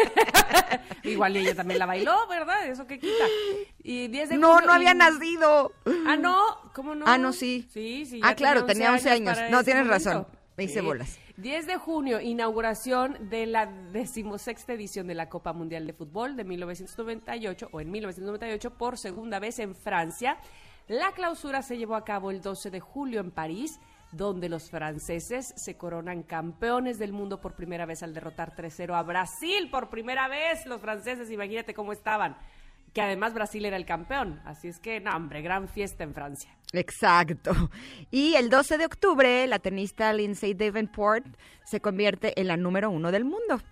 Igual ella también la bailó, ¿verdad? Eso que quita. Y diez de no, junio, no había y... nacido. Ah, no, ¿cómo no? Ah, no, sí. Sí, sí. Ah, claro, tenía once años. años. No, tienes momento. razón. Me hice sí. bolas. diez de junio, inauguración de la decimosexta edición de la Copa Mundial de Fútbol de mil novecientos noventa y ocho, o en mil novecientos noventa y ocho, por segunda vez en Francia. La clausura se llevó a cabo el doce de julio en París, donde los franceses se coronan campeones del mundo por primera vez al derrotar tres cero a Brasil. Por primera vez los franceses, imagínate cómo estaban. Que además Brasil era el campeón. Así es que, no, hombre, gran fiesta en Francia. Exacto. Y el doce de octubre, la tenista Lindsay Davenport se convierte en la número uno del mundo.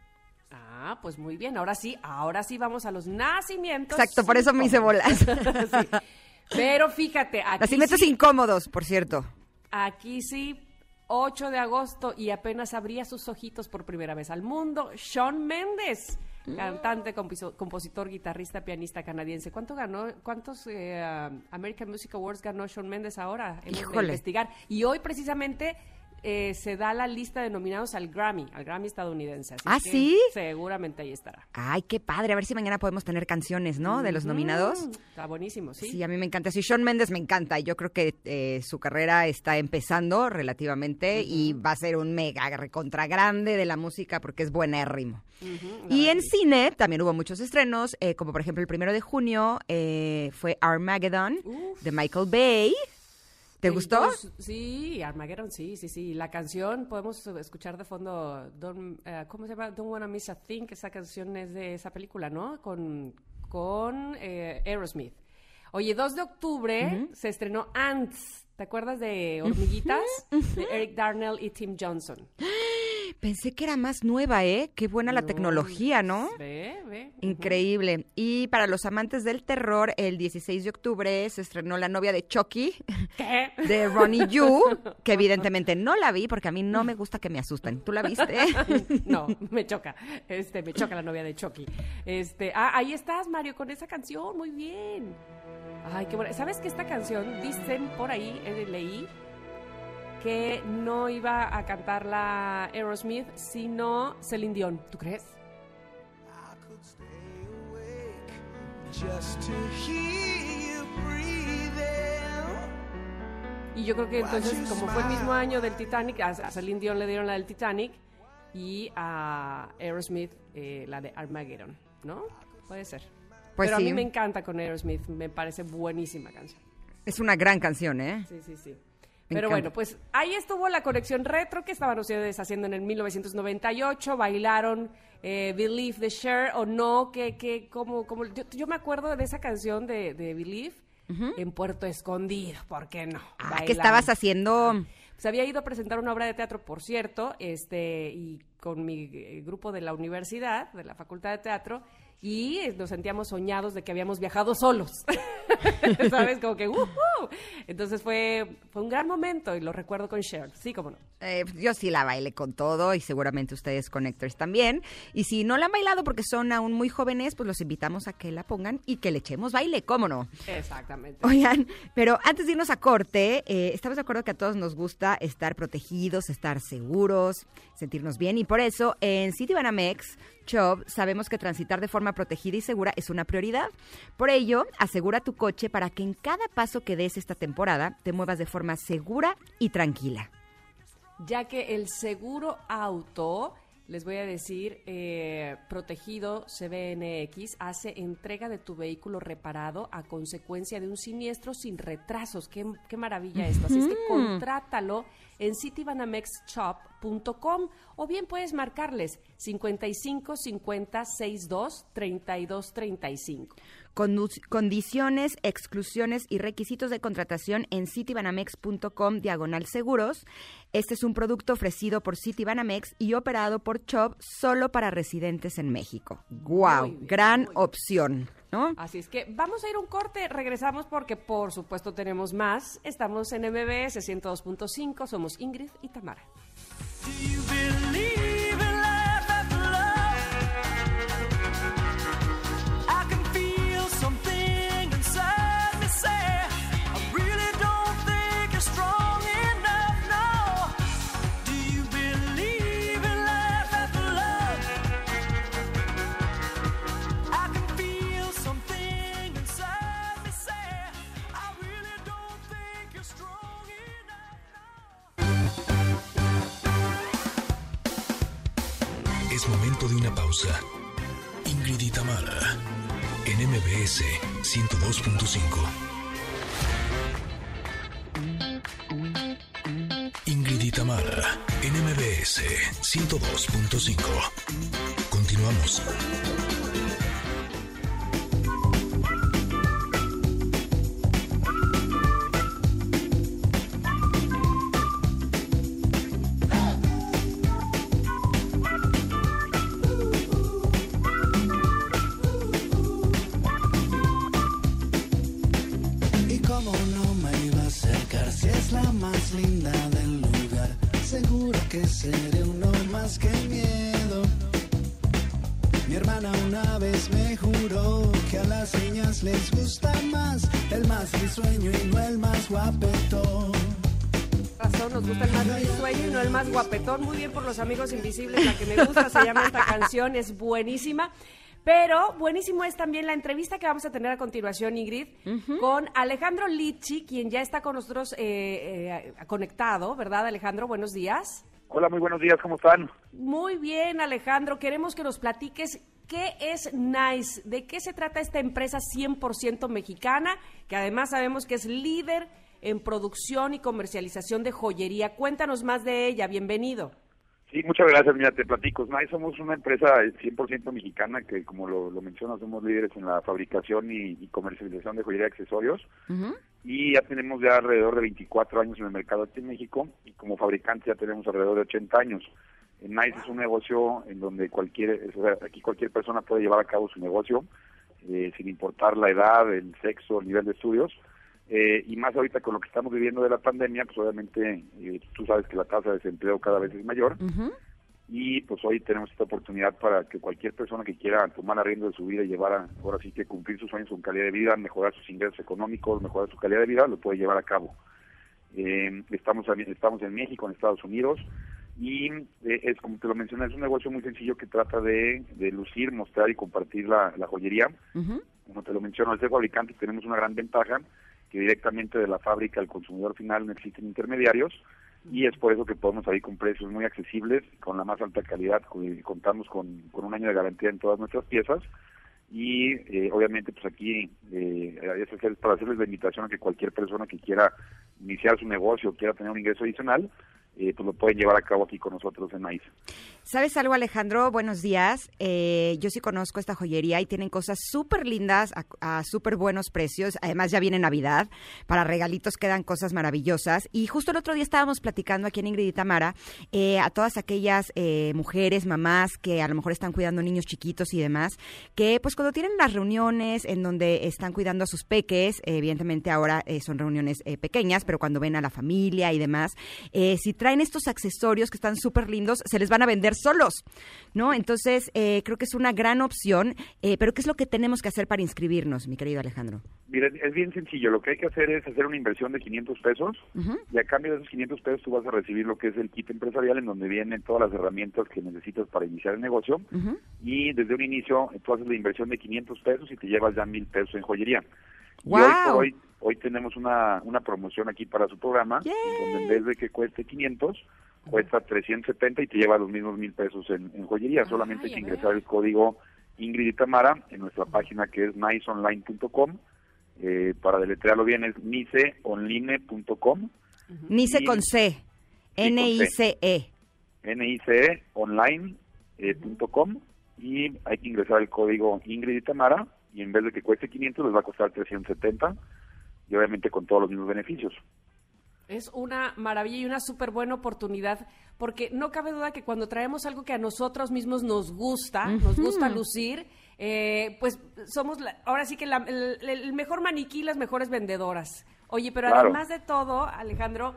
Ah, pues muy bien. Ahora sí, ahora sí vamos a los nacimientos. Exacto, por eso me hice bolas. Sí. Pero fíjate, aquí Nacimientos sí, incómodos, por cierto. Aquí sí, ocho de agosto, y apenas abría sus ojitos por primera vez al mundo, Shawn Mendes. Cantante, compiso, compositor, guitarrista, pianista canadiense. ¿Cuánto ganó? ¿Cuántos eh, uh, American Music Awards ganó Shawn Mendes ahora? Hemos de investigar. Y hoy precisamente eh, se da la lista de nominados al Grammy, al Grammy estadounidense. Así ¿Ah, que sí? Seguramente ahí estará. Ay, qué padre. A ver si mañana podemos tener canciones, ¿no? De los nominados. Mm, está buenísimo, sí. Sí, a mí me encanta. Sí, Shawn Mendes me encanta. Yo creo que eh, su carrera está empezando relativamente uh-huh. y va a ser un mega recontra grande de la música porque es buenérrimo. Uh-huh, y en sí. cine también hubo muchos estrenos, eh, como por ejemplo el primero de junio eh, fue Armageddon Uf. de Michael Bay. ¿Te gustó? Entonces, sí, Armageddon, sí, sí, sí. La canción, podemos escuchar de fondo, Don't, uh, ¿cómo se llama? Don't Wanna Miss a Thing, esa canción es de esa película, ¿no? Con, con eh, Aerosmith. Oye, dos de octubre uh-huh. se estrenó Ants. ¿Te acuerdas de Hormiguitas? Uh-huh. De Eric Darnell y Tim Johnson. Pensé que era más nueva, ¿eh? Qué buena no, la tecnología, ¿no? Ve, ve. Increíble. Uh-huh. Y para los amantes del terror, el dieciséis de octubre se estrenó La novia de Chucky, ¿Qué? de Ronnie Yu, que evidentemente no la vi porque a mí no me gusta que me asusten. ¿Tú la viste? No, me choca. Este, me choca La novia de Chucky. Este, ah, ahí estás, Mario, con esa canción. Muy bien. Ay, qué buena. ¿Sabes que esta canción, dicen por ahí, eh, leí, que no iba a cantarla Aerosmith, sino Celine Dion? ¿Tú crees? just to hear you breathing. Y yo creo que entonces, como fue el mismo año del Titanic, a, a Celine Dion le dieron la del Titanic y a Aerosmith eh, la de Armageddon, ¿no? Puede ser. Pues Pero sí. a mí me encanta con Aerosmith, me parece buenísima canción. Es una gran canción, ¿eh? Sí, sí, sí. Me Pero encanta. bueno, pues ahí estuvo la conexión retro que estaban ustedes haciendo en el mil novecientos noventa y ocho, bailaron eh, Believe de Cher o no, que, que como, como yo, yo me acuerdo de esa canción de, de Believe uh-huh. en Puerto Escondido, ¿por qué no? Ah, Bailando. ¿qué estabas haciendo? Pues había ido a presentar una obra de teatro, por cierto, este y con mi eh, grupo de la universidad, de la Facultad de Teatro, y nos sentíamos soñados de que habíamos viajado solos, ¿sabes? Como que ¡uh! Entonces fue, fue un gran momento y lo recuerdo con Cher, sí, cómo no. Eh, yo sí la bailé con todo y seguramente ustedes Connectors también. Y si no la han bailado porque son aún muy jóvenes, pues los invitamos a que la pongan y que le echemos baile, ¿cómo no? Exactamente. Oigan, pero antes de irnos a corte, eh, estamos de acuerdo que a todos nos gusta estar protegidos, estar seguros, sentirnos bien y por eso en Citibanamex Shop sabemos que transitar de forma protegida y segura es una prioridad. Por ello, asegura tu coche para que en cada paso que des esta temporada te muevas de forma segura y tranquila. Ya que el seguro auto, les voy a decir, eh, Protegido C B N X hace entrega de tu vehículo reparado a consecuencia de un siniestro sin retrasos. Qué, qué maravilla esto. Así es que contrátalo en citibanamex shop punto com o bien puedes marcarles cincuenta y cinco cincuenta sesenta y dos treinta y dos treinta y cinco. Condu- condiciones, exclusiones y requisitos de contratación en citibanamex punto com diagonal seguros. Este es un producto ofrecido por Citibanamex y operado por Chubb solo para residentes en México. ¡Guau! Muy bien, Gran muy bien. opción, ¿no? Así es que vamos a ir a un corte, regresamos porque por supuesto tenemos más. Estamos en M B S ciento dos punto cinco, somos Ingrid y Tamara. Do you believe in life after love? I can feel something inside me say, I really don't think you're strong enough, no. Do you believe in life after love? I can feel something inside me say, I really don't think you're strong enough, no. Es momento de una pausa. Ingrid y Tamara, en M B S ciento dos punto cinco. Ingrid y Tamara, en M B S ciento dos punto cinco. Continuamos. Y cómo no me iba a acercar si es la más linda del lugar. Seguro que seré uno más que miedo. Mi hermana una vez me juró que a las niñas les gusta más el más risueño y no el más guapetón. Razón, nos gusta el más risueño y no el más guapetón. Muy bien por los amigos invisibles, la que me gusta se llama esta canción, es buenísima. Pero buenísimo es también la entrevista que vamos a tener a continuación, Ingrid, uh-huh. con Alejandro Litchi, quien ya está con nosotros eh, eh, conectado, ¿verdad, Alejandro? Buenos días. Hola, muy buenos días, ¿cómo están? Muy bien, Alejandro. Queremos que nos platiques qué es Nice, de qué se trata esta empresa cien por ciento mexicana, que además sabemos que es líder en producción y comercialización de joyería. Cuéntanos más de ella, bienvenido. Sí, muchas gracias, mira, te platico. Nice somos una empresa cien por ciento mexicana que, como lo, lo mencionas, somos líderes en la fabricación y, y comercialización de joyería y accesorios. Uh-huh. Y ya tenemos ya alrededor de veinticuatro años en el mercado aquí en México y como fabricante ya tenemos alrededor de ochenta años. Nice wow. es un negocio en donde cualquier, o sea, aquí cualquier persona puede llevar a cabo su negocio eh, sin importar la edad, el sexo, el nivel de estudios. Eh, y más ahorita con lo que estamos viviendo de la pandemia, pues obviamente eh, tú sabes que la tasa de desempleo cada vez es mayor. Uh-huh. Y pues hoy tenemos esta oportunidad para que cualquier persona que quiera tomar la rienda de su vida y llevar a, ahora sí que cumplir sus sueños con calidad de vida, mejorar sus ingresos económicos, mejorar su calidad de vida, lo puede llevar a cabo. Eh, estamos, estamos en México, en Estados Unidos, y eh, es como te lo mencioné, es un negocio muy sencillo que trata de, de lucir, mostrar y compartir la, la joyería. Uh-huh. como te lo menciono, al ser fabricante tenemos una gran ventaja, que directamente de la fábrica al consumidor final no existen intermediarios, y es por eso que podemos ahí con precios muy accesibles, con la más alta calidad, contamos con, con un año de garantía en todas nuestras piezas, y eh, obviamente pues aquí eh, es para hacerles la invitación a que cualquier persona que quiera iniciar su negocio o quiera tener un ingreso adicional, Eh, pues lo pueden llevar a cabo aquí con nosotros en Nice. ¿Sabes algo, Alejandro? Buenos días. Eh, yo sí conozco esta joyería y tienen cosas súper lindas a, a súper buenos precios. Además, ya viene Navidad. Para regalitos quedan cosas maravillosas. Y justo el otro día estábamos platicando aquí en Ingrid y Tamara eh, a todas aquellas eh, mujeres, mamás que a lo mejor están cuidando niños chiquitos y demás, que pues cuando tienen las reuniones en donde están cuidando a sus peques, eh, evidentemente ahora eh, son reuniones eh, pequeñas, pero cuando ven a la familia y demás, eh, si traen estos accesorios que están súper lindos, se les van a vender solos, ¿no? Entonces, eh, creo que es una gran opción, eh, pero ¿qué es lo que tenemos que hacer para inscribirnos, mi querido Alejandro? Mira, es bien sencillo, lo que hay que hacer es hacer una inversión de quinientos pesos, uh-huh. y a cambio de esos quinientos pesos tú vas a recibir lo que es el kit empresarial, en donde vienen todas las herramientas que necesitas para iniciar el negocio, uh-huh. y desde un inicio tú haces la inversión de quinientos pesos y te llevas ya mil pesos en joyería. Wow. Y hoy por hoy, hoy tenemos una, una promoción aquí para su programa, Yay. donde en vez de que cueste quinientos, cuesta trescientos setenta y te lleva los mismos mil pesos en, en joyería. Ay, solamente hay que ingresar el código Ingrid y Tamara en nuestra página, que es nice online punto com. Eh, para deletrearlo bien es nice online punto com. Uh-huh. Nice con C. N I C E. N I C E online punto com. Eh, y hay que ingresar el código Ingrid y Tamara, y en vez de que cueste quinientos les va a costar trescientos setenta, y obviamente con todos los mismos beneficios. Es una maravilla y una súper buena oportunidad, porque no cabe duda que cuando traemos algo que a nosotros mismos nos gusta, uh-huh. nos gusta lucir, eh, pues somos la, ahora sí que la, el, el mejor maniquí, las mejores vendedoras. Oye, pero claro. además de todo, Alejandro,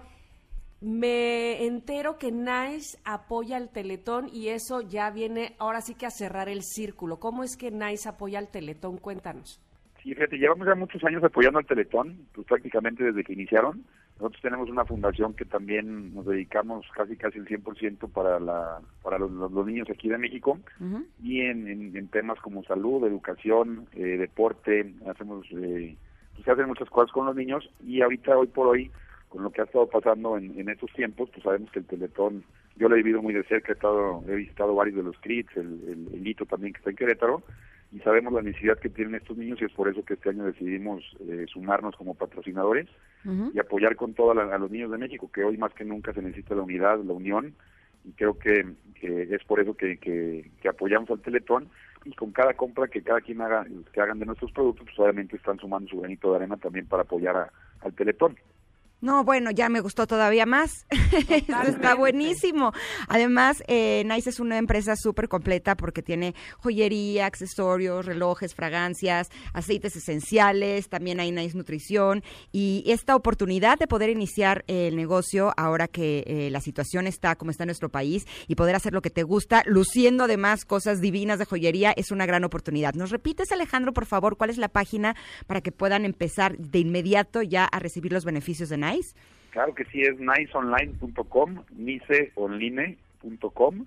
me entero que Nice apoya el Teletón, y eso ya viene ahora sí que a cerrar el círculo. ¿Cómo es que Nice apoya el Teletón? Cuéntanos. Sí, fíjate, llevamos ya muchos años apoyando al Teletón, pues prácticamente desde que iniciaron. Nosotros tenemos una fundación que también nos dedicamos casi casi el cien por ciento para la para los, los, los niños aquí de México, uh-huh. y en, en, en temas como salud, educación, eh, deporte, hacemos eh, pues se hacen muchas cosas con los niños, y ahorita, hoy por hoy, con lo que ha estado pasando en, en estos tiempos, pues sabemos que el Teletón, yo lo he vivido muy de cerca, he, estado, he visitado varios de los C R I Ts, el, el, el Hito también que está en Querétaro, y sabemos la necesidad que tienen estos niños, y es por eso que este año decidimos eh, sumarnos como patrocinadores, uh-huh. y apoyar con todo a, a los niños de México, que hoy más que nunca se necesita la unidad, la unión, y creo que, que es por eso que, que, que apoyamos al Teletón, y con cada compra que cada quien haga, que hagan de nuestros productos, pues obviamente están sumando su granito de arena también para apoyar a, al Teletón. No, bueno, ya me gustó todavía más. Está buenísimo. Además, eh, Nice es una empresa súper completa porque tiene joyería, accesorios, relojes, fragancias, aceites esenciales, también hay Nice Nutrición, y esta oportunidad de poder iniciar el negocio ahora que eh, la situación está como está en nuestro país, y poder hacer lo que te gusta, luciendo además cosas divinas de joyería, es una gran oportunidad. ¿Nos repites, Alejandro, por favor, cuál es la página para que puedan empezar de inmediato ya a recibir los beneficios de Nice? Claro que sí, es nice online punto com, nice online punto com,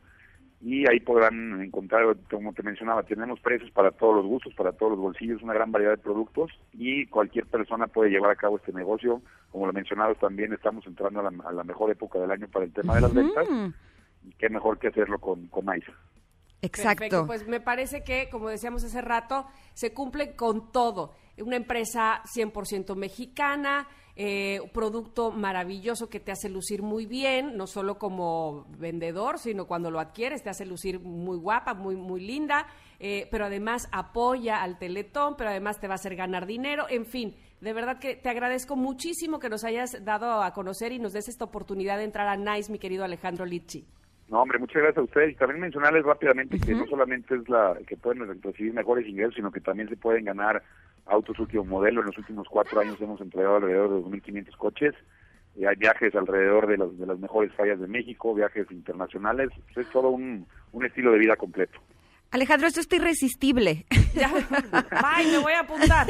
y ahí podrán encontrar, como te mencionaba, tenemos precios para todos los gustos, para todos los bolsillos, una gran variedad de productos, y cualquier persona puede llevar a cabo este negocio. Como lo mencionado, también estamos entrando a la, a la mejor época del año para el tema de las ventas, uh-huh. y qué mejor que hacerlo con, con Nice. Exacto. Perfecto. Pues me parece que, como decíamos hace rato, se cumple con todo. Una empresa cien por ciento mexicana, eh, un producto maravilloso que te hace lucir muy bien, no solo como vendedor, sino cuando lo adquieres te hace lucir muy guapa, muy muy linda, eh, pero además apoya al Teletón, pero además te va a hacer ganar dinero, en fin. De verdad que te agradezco muchísimo que nos hayas dado a conocer y nos des esta oportunidad de entrar a Nice, mi querido Alejandro Litchi. No, hombre, muchas gracias a ustedes. Y también mencionarles rápidamente, uh-huh. que no solamente es la que pueden recibir mejores ingresos, sino que también se pueden ganar autos último modelo. En los últimos cuatro años hemos entregado alrededor de dos mil quinientos coches. Y hay viajes alrededor de, los, de las mejores fallas de México, viajes internacionales. Pues es todo un, un estilo de vida completo. Alejandro, esto está irresistible. Ya, ay, me voy a apuntar.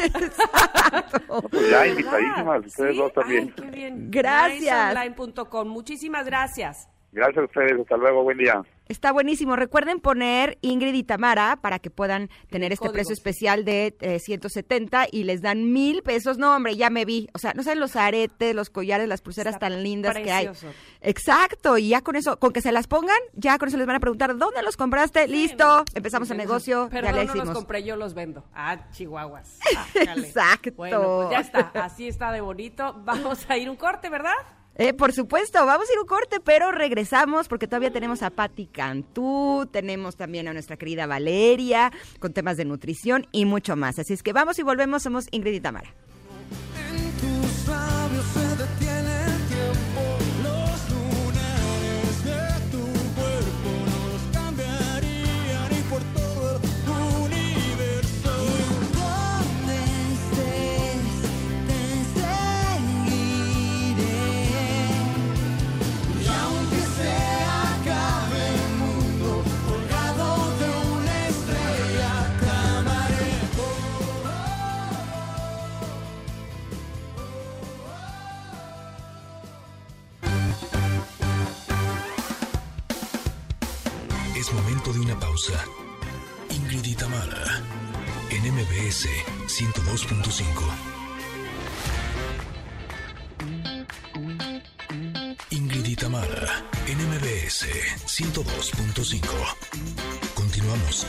No, pues ya, invitadísimas, ustedes ¿Sí? dos también. Ay, qué bien. Gracias. nice online punto com. Muchísimas gracias. Gracias a ustedes, hasta luego, buen día. Está buenísimo. Recuerden poner Ingrid y Tamara para que puedan tener este Códigos. precio especial de eh, ciento setenta y les dan mil pesos. No, hombre, ya me vi. O sea, no saben los aretes, los collares, las pulseras Está tan lindas precioso. que hay. Exacto. Y ya con eso, con que se las pongan, ya con eso les van a preguntar, ¿dónde los compraste? Listo. Empezamos el negocio. Perdón, ya le no hicimos. los compré, yo los vendo. Ah, chihuahuas. Ah, Exacto. Bueno, pues ya está. Así está de bonito. Vamos a ir un corte, ¿verdad? Eh, por supuesto, vamos a ir a un corte, pero regresamos porque todavía tenemos a Patti Cantú, tenemos también a nuestra querida Valeria con temas de nutrición y mucho más. Así es que vamos y volvemos, somos Ingrid y Tamara. En tus labios se detiene el tiempo, los lunares de tu cuerpo no los cambiaría ni por todo el universo. Donde estés, te seguiré. Y aunque se acabe el mundo, colgado de una estrella, te amaré. Es momento de una pausa. Ingrid y Tamara, en M B S ciento dos punto cinco. Ingrid y Tamara, en M B S ciento dos punto cinco. Continuamos.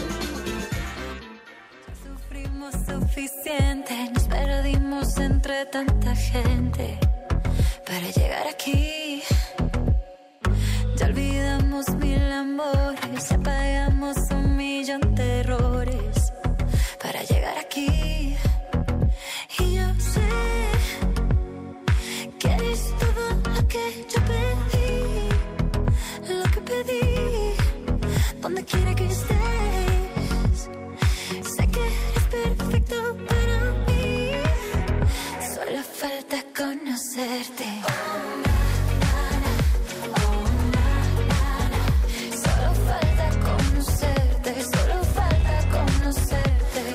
Sufrimos suficiente, nos perdimos entre tanta gente para llegar aquí. Ya olvidamos mil amores, apagamos un millón de errores para llegar aquí. Y yo sé que eres todo lo que yo pedí, lo que pedí, donde quiera que estés. Sé que eres perfecto para mí, solo falta conocerte. Solo falta conocerte, solo falta conocerte.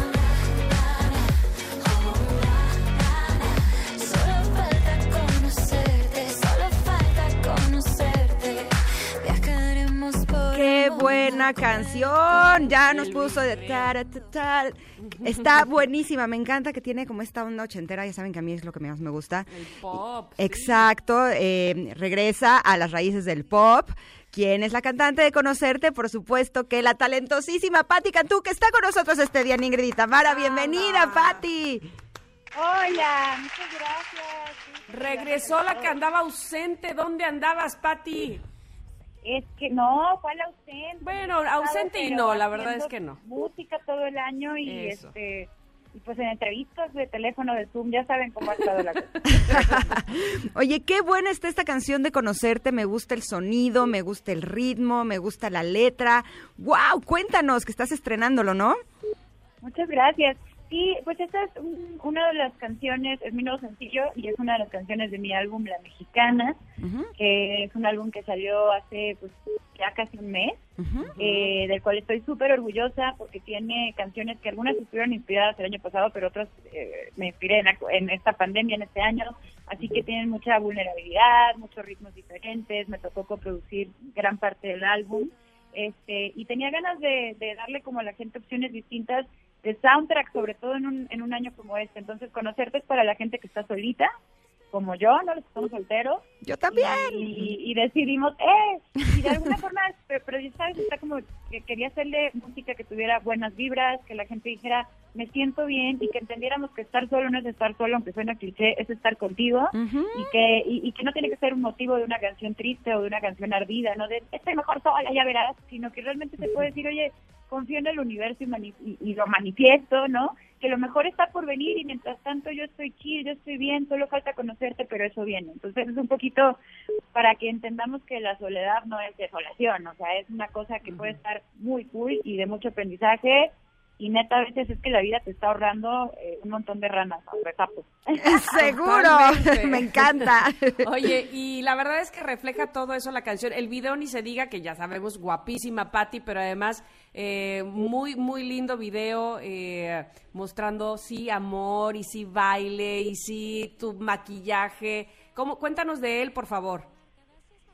Solo falta conocerte, solo falta conocerte. Viajaremos por ¡Qué el mundo. buena canción! Ya nos puso de tar, tar, tar. Está buenísima, me encanta que tiene como esta onda ochentera, ya saben que a mí es lo que más me gusta. El pop. sí. Exacto, eh, regresa a las raíces del pop. ¿Quién es la cantante de Conocerte? Por supuesto que la talentosísima Patti Cantú, que está con nosotros este día en Ingrid y Tamara. Bienvenida, Patti. Hola, muchas gracias. Regresó la que andaba ausente. ¿Dónde andabas, Patti? Es que no, ¿cuál ausente? Bueno, ausente y Pero no, la verdad haciendo es que no. Música todo el año y Eso. este y pues en entrevistas de teléfono, de Zoom, ya saben cómo ha estado la cosa. Oye, qué buena está esta canción de Conocerte. Me gusta el sonido, me gusta el ritmo, me gusta la letra. ¡Wow! Cuéntanos que estás estrenándolo, ¿no? Muchas gracias. Sí, pues esta es un- una de las canciones, es mi nuevo sencillo y es una de las canciones de mi álbum La Mexicana, Ujú, que es un álbum que salió hace pues ya casi un mes. ujú. eh, del cual estoy súper orgullosa porque tiene canciones que algunas estuvieron inspiradas el año pasado, pero otras eh, me inspiré en, la- en esta pandemia, en este año, así que tienen mucha vulnerabilidad, muchos ritmos diferentes, me tocó coproducir gran parte del álbum, este y tenía ganas de, de darle como a la gente opciones distintas de soundtrack, sobre todo en un, en un año como este. Entonces, Conocerte es para la gente que está solita, como yo, ¿no? Los que estamos solteros. Yo también. Y, y decidimos, ¡eh! Y de alguna forma, pero, pero ya sabes, está como que quería hacerle música que tuviera buenas vibras, que la gente dijera, me siento bien, y que entendiéramos que estar solo no es estar solo, aunque suena cliché, es estar contigo, Ujú. y que y, y que no tiene que ser un motivo de una canción triste o de una canción ardida, no de, estoy mejor sola, ya verás, sino que realmente se puede decir, oye, confío en el universo y, mani- y, y lo manifiesto, ¿no? Que lo mejor está por venir y mientras tanto yo estoy chill, yo estoy bien, solo falta conocerte, pero eso viene. Entonces es un poquito para que entendamos que la soledad no es desolación, o sea, es una cosa que puede estar muy cool y de mucho aprendizaje, y neta a veces es que la vida te está ahorrando eh, un montón de ranas, ¿no? De sapos. Seguro, Totalmente. me encanta. Oye, y la verdad es que refleja todo eso la canción. El video ni se diga, que ya sabemos, guapísima Patti, pero además eh, muy, muy lindo video eh, mostrando sí amor y sí baile y sí tu maquillaje. ¿Cómo? Cuéntanos de él, por favor.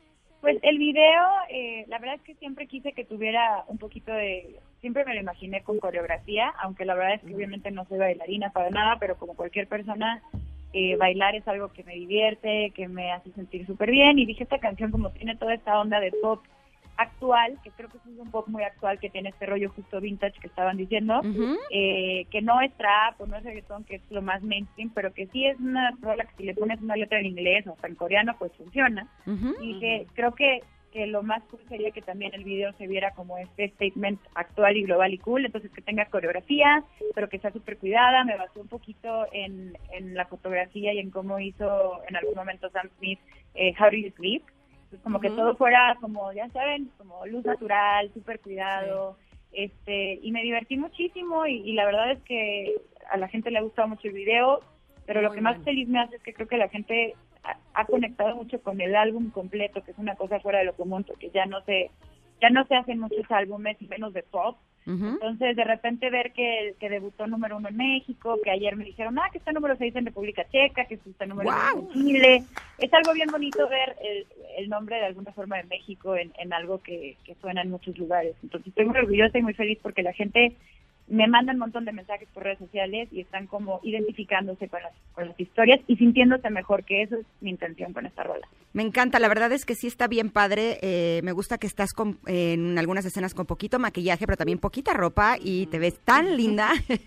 Pues el video, eh, la verdad es que siempre quise que tuviera un poquito de, siempre me lo imaginé con coreografía, aunque la verdad es que obviamente no soy bailarina para nada, pero como cualquier persona, eh, bailar es algo que me divierte, que me hace sentir súper bien, y dije, esta canción como tiene toda esta onda de pop actual, que creo que es un pop muy actual, que tiene este rollo justo vintage que estaban diciendo, uh-huh. eh, que no es trap o no es reggaetón, que es lo más mainstream, pero que sí es una rola que si le pones una letra en inglés o en coreano, pues funciona. Uh-huh. Y que creo que, que lo más cool sería que también el video se viera como este statement actual y global y cool, entonces que tenga coreografía, pero que sea súper cuidada. Me basé un poquito en, en la fotografía y en cómo hizo en algún momento Sam Smith eh, How Do You Sleep. Como uh-huh. que todo fuera como, ya saben, como luz natural, súper cuidado, sí. este y me divertí muchísimo y, y la verdad es que a la gente le ha gustado mucho el video, pero Muy lo que bien. más feliz me hace es que creo que la gente ha, ha conectado mucho con el álbum completo, que es una cosa fuera de lo común, porque ya no se, ya no se hacen muchos álbumes y menos de pop. Uh-huh. Entonces, de repente ver que, que debutó número uno en México, que ayer me dijeron, ah, que está número seis en República Checa, que está número wow. uno en Chile. Es algo bien bonito ver el, el nombre de alguna forma de México en, en algo que, que suena en muchos lugares. Entonces, estoy muy orgullosa y muy feliz porque la gente me manda un montón de mensajes por redes sociales y están como identificándose con las, con las historias y sintiéndose mejor, que eso es mi intención con esta rola. Me encanta, la verdad es que sí está bien padre, eh, me gusta que estás con, eh, en algunas escenas con poquito maquillaje, pero también poquita ropa y te ves tan linda.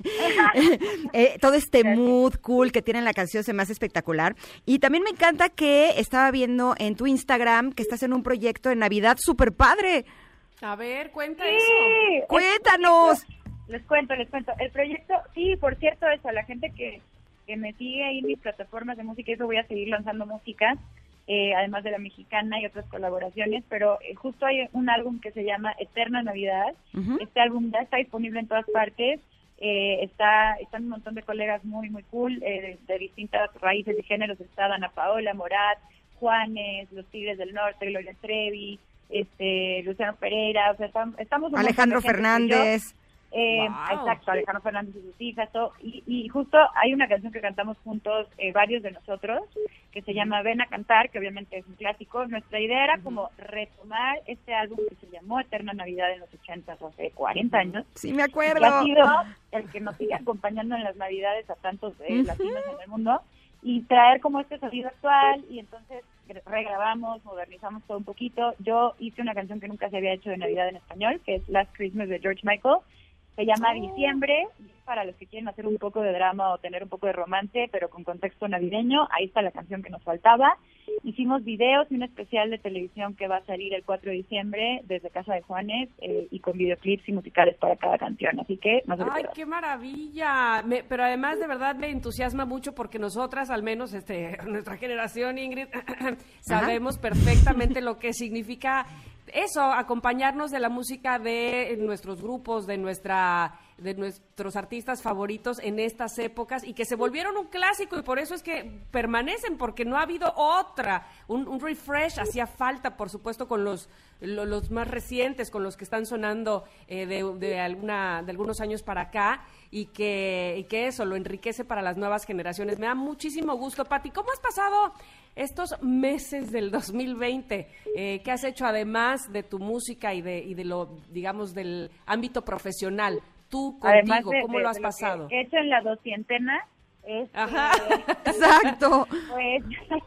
eh, todo este mood cool que tiene la canción se me hace espectacular. Y también me encanta que estaba viendo en tu Instagram que estás en un proyecto de Navidad súper padre. A ver, cuenta sí, eso. Cuéntanos. Les cuento, les cuento. El proyecto, sí, por cierto, eso, la gente que, que me sigue ahí en mis plataformas de música, eso voy a seguir lanzando música, eh, además de la mexicana y otras colaboraciones, pero eh, justo hay un álbum que se llama Eterna Navidad. Uh-huh. Este álbum ya está disponible en todas partes, eh, está están un montón de colegas muy, muy cool, eh, de, de distintas raíces y géneros. Está Dana Paola, Morat, Juanes, Los Tigres del Norte, Gloria Trevi, este Luciano Pereira, o sea, estamos... estamos Alejandro Fernández... Eh, wow. Exacto, Alejandro Fernández y sus hijas, todo, y, y justo hay una canción que cantamos juntos, eh, varios de nosotros, que se llama Ven a Cantar, que obviamente es un clásico. Nuestra idea era uh-huh. como retomar este álbum que se llamó Eterna Navidad en los ochentas, hace cuarenta años. Sí, me acuerdo. Que ha sido el que nos sigue acompañando en las Navidades a tantos eh, uh-huh. latinos en el mundo, y traer como este sonido actual, y entonces regrabamos, modernizamos todo un poquito. Yo hice una canción que nunca se había hecho de Navidad en español, que es Last Christmas de George Michael. Se llama oh. Diciembre, para los que quieren hacer un poco de drama o tener un poco de romance, pero con contexto navideño. Ahí está la canción que nos faltaba. Hicimos videos y un especial de televisión que va a salir el cuatro de diciembre desde Casa de Juanes, eh, y con videoclips y musicales para cada canción. Así que no se ¡Ay, qué maravilla! Me, pero además, de verdad, me entusiasma mucho porque nosotras, al menos este nuestra generación, Ingrid, sabemos perfectamente lo que significa eso, acompañarnos de la música de nuestros grupos, de nuestra de nuestros artistas favoritos en estas épocas, y que se volvieron un clásico, y por eso es que permanecen, porque no ha habido otra, un, un refresh hacía falta, por supuesto, con los lo, los más recientes, con los que están sonando eh, de, de alguna de algunos años para acá, y que y que eso lo enriquece para las nuevas generaciones. Me da muchísimo gusto, Pati. ¿Cómo has pasado estos meses del dos mil veinte? Eh, ¿Qué has hecho además de tu música y de y de lo, digamos, del ámbito profesional? Tú contigo, de, ¿cómo de, lo has de pasado? Lo que he hecho en la doscientena es... Ajá, eh, exacto. Pues,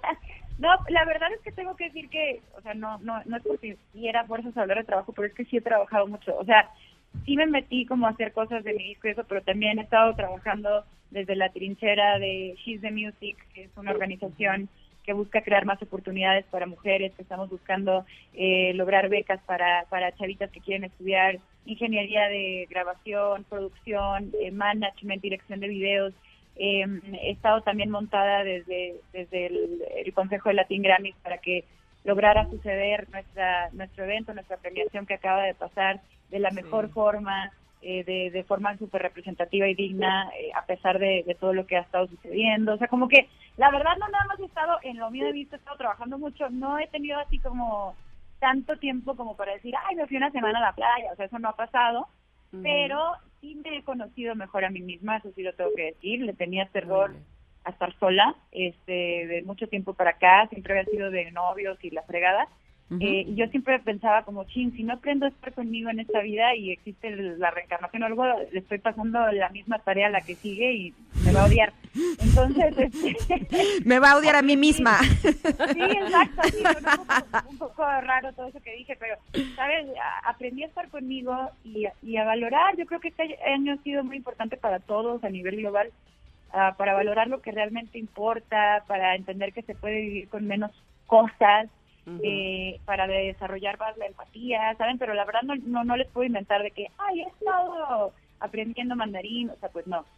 no, la verdad es que tengo que decir que, o sea, no no no es porque quiera fuerzas hablar de trabajo, pero es que sí he trabajado mucho. O sea, sí me metí como a hacer cosas de mi disco y eso, pero también he estado trabajando desde la trinchera de She's the Music, que es una organización que busca crear más oportunidades para mujeres, que estamos buscando eh, lograr becas para, para chavitas que quieren estudiar ingeniería de grabación, producción, eh, management, dirección de videos. Eh, he estado también montada desde desde el, el Consejo de Latin Grammys para que lograra suceder nuestra nuestro evento, nuestra premiación que acaba de pasar de la mejor sí. forma, eh, de, de forma súper representativa y digna, eh, a pesar de, de todo lo que ha estado sucediendo. O sea, como que la verdad no nada más he estado en lo mío de vista, he estado trabajando mucho, no he tenido así como tanto tiempo como para decir, ay, me fui una semana a la playa, o sea, eso no ha pasado, uh-huh. pero sí me he conocido mejor a mí misma, eso sí lo tengo que decir. Le tenía terror uh-huh. a estar sola, este, de mucho tiempo para acá, siempre había sido de novios y la fregada, Uh-huh. Eh, y yo siempre pensaba como, chin, si no aprendo a estar conmigo en esta vida y existe la reencarnación o algo, le estoy pasando la misma tarea a la que sigue y me va a odiar. Entonces, este... me va a odiar a mí misma. Sí, exacto, sí, un, poco, un poco raro todo eso que dije, pero, ¿sabes? Aprendí a estar conmigo y, y a valorar. Yo creo que este año ha sido muy importante para todos a nivel global, uh, para valorar lo que realmente importa, para entender que se puede vivir con menos cosas, uh-huh. eh, para desarrollar más la empatía, ¿saben? Pero la verdad no, no, no les puedo inventar de que, ay, he estado aprendiendo mandarín, o sea, pues no.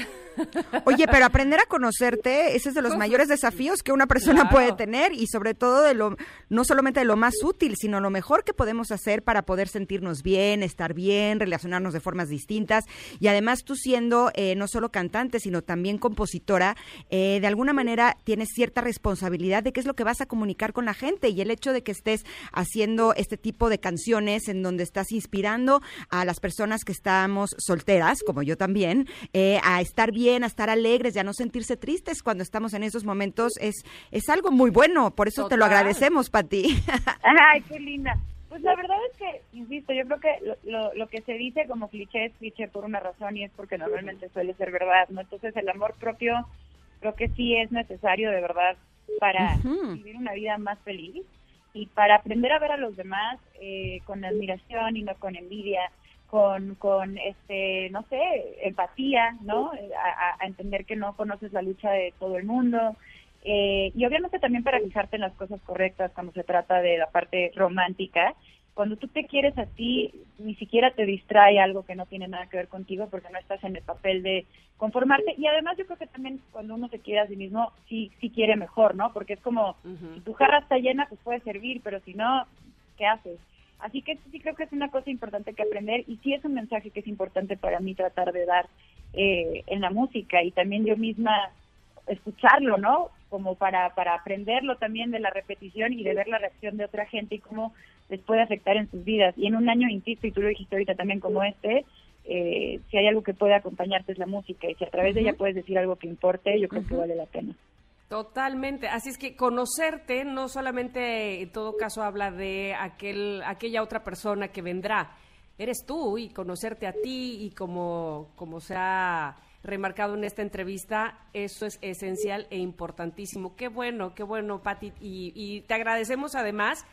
Oye, pero aprender a conocerte, ese es de los mayores desafíos que una persona claro. puede tener, y sobre todo de lo, no solamente de lo más útil, sino lo mejor que podemos hacer para poder sentirnos bien, estar bien, relacionarnos de formas distintas. Y además tú siendo eh, no solo cantante, sino también compositora, eh, de alguna manera tienes cierta responsabilidad de qué es lo que vas a comunicar con la gente, y el hecho de que estés haciendo este tipo de canciones en donde estás inspirando a las personas que estamos solteras, como yo también, eh, a a estar bien, a estar alegres y a no sentirse tristes cuando estamos en esos momentos, es es algo muy bueno. Por eso Total. Te lo agradecemos, Pati. Ay, qué linda. Pues la verdad es que, insisto, yo creo que lo, lo, lo que se dice como cliché es cliché por una razón, y es porque normalmente suele ser verdad, ¿no? Entonces el amor propio creo que sí es necesario de verdad para uh-huh. vivir una vida más feliz y para aprender a ver a los demás eh, con admiración y no con envidia, con con este no sé empatía, ¿no? A, a entender que no conoces la lucha de todo el mundo, eh, y obviamente también para fijarte en las cosas correctas cuando se trata de la parte romántica. Cuando tú te quieres a ti, ni siquiera te distrae algo que no tiene nada que ver contigo, porque no estás en el papel de conformarte. Y además yo creo que también cuando uno se quiere a sí mismo, sí sí quiere mejor, ¿no? Porque es como, uh-huh. si tu jarra está llena, pues puede servir, pero si no, ¿qué haces? Así que sí creo que es una cosa importante que aprender, y sí es un mensaje que es importante para mí tratar de dar eh, en la música, y también yo misma escucharlo, ¿no? Como para para aprenderlo también de la repetición y de ver la reacción de otra gente y cómo les puede afectar en sus vidas. Y en un año, insisto, y tú lo dijiste ahorita también como este, eh, si hay algo que puede acompañarte es la música, y si a través uh-huh. de ella puedes decir algo que importe, yo creo uh-huh. que vale la pena. Totalmente, así es que conocerte no solamente en todo caso habla de aquel aquella otra persona que vendrá, eres tú, y conocerte a ti, y como, como se ha remarcado en esta entrevista, eso es esencial e importantísimo. Qué bueno, qué bueno, Pati, y, y te agradecemos además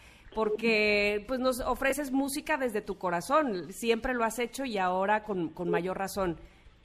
porque pues nos ofreces música desde tu corazón, siempre lo has hecho y ahora con, con mayor razón.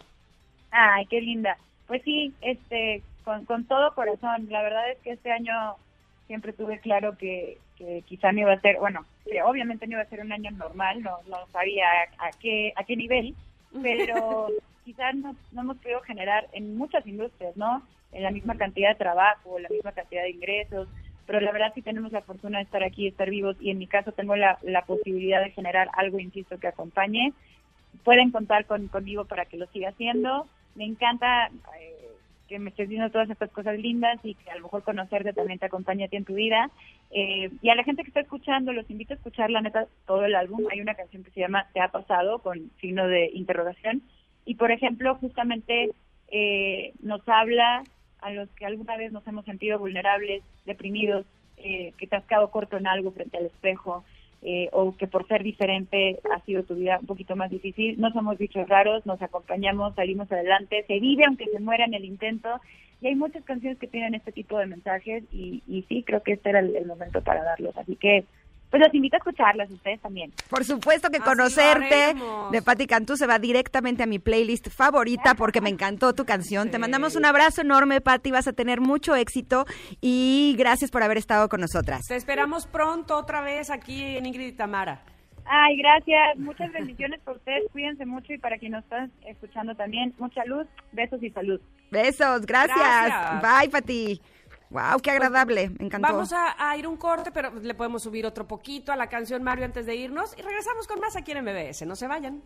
Ay, qué linda. Pues sí, este... Con, con todo corazón. La verdad es que este año siempre tuve claro que, que quizá no iba a ser, bueno, que obviamente no iba a ser un año normal, no, no sabía a, a qué a qué nivel, pero quizás no, no hemos podido generar en muchas industrias, ¿no? En la misma cantidad de trabajo, la misma cantidad de ingresos, pero la verdad sí tenemos la fortuna de estar aquí, de estar vivos, y en mi caso tengo la, la posibilidad de generar algo, insisto, que acompañe. Pueden contar con, conmigo para que lo siga haciendo. Me encanta... Eh, que me estés diciendo todas estas cosas lindas, y que a lo mejor conocerte también te acompañe a ti en tu vida. Eh, y a la gente que está escuchando, los invito a escuchar, la neta, todo el álbum. Hay una canción que se llama ¿Te ha pasado?, con signo de interrogación. Y, por ejemplo, justamente eh, nos habla a los que alguna vez nos hemos sentido vulnerables, deprimidos, eh, que te has quedado corto en algo frente al espejo, Eh, o que por ser diferente ha sido tu vida un poquito más difícil. No somos bichos raros, nos acompañamos, salimos adelante, se vive aunque se muera en el intento, y hay muchas canciones que tienen este tipo de mensajes, y, y sí, creo que este era el, el momento para darlos, así que pues los invito a escucharlas, ustedes también. Por supuesto que Así conocerte de Pati Cantú se va directamente a mi playlist favorita, porque me encantó tu canción. Sí. Te mandamos un abrazo enorme, Pati, vas a tener mucho éxito, y gracias por haber estado con nosotras. Te esperamos pronto otra vez aquí en Ingrid y Tamara. Ay, gracias, muchas bendiciones por ustedes, cuídense mucho, y para quienes nos están escuchando también, mucha luz, besos y salud. Besos, gracias. gracias. Bye, Pati. Wow, qué agradable, me encantó. Vamos a, a ir un corte, pero le podemos subir otro poquito a la canción, Mario, antes de irnos, y regresamos con más aquí en M B S. No se vayan.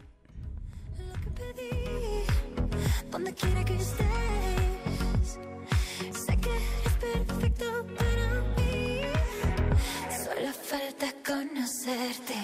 Lo que pedí, donde quiera que estés, sé que eres perfecto para mí, solo falta conocerte.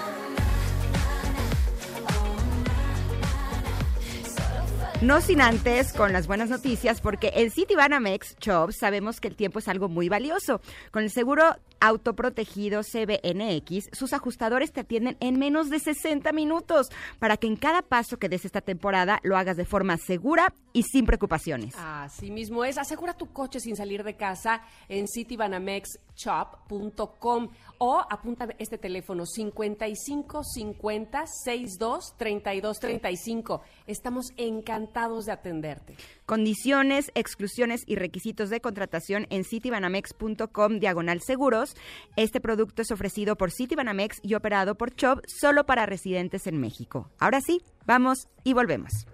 No sin antes con las buenas noticias, porque en Citibanamex Shops sabemos que el tiempo es algo muy valioso. Con el seguro autoprotegido C B N X, sus ajustadores te atienden en menos de sesenta minutos para que en cada paso que des esta temporada lo hagas de forma segura y sin preocupaciones. Así mismo es. Asegura tu coche sin salir de casa en citibanamex shop punto com o apunta este teléfono cincuenta y cinco cincuenta sesenta y dos treinta y dos treinta y cinco. Estamos encantados de atenderte. Condiciones, exclusiones y requisitos de contratación en citibanamex punto com diagonal seguros. Este producto es ofrecido por Citibanamex y operado por Chubb solo para residentes en México. Ahora sí, vamos y volvemos.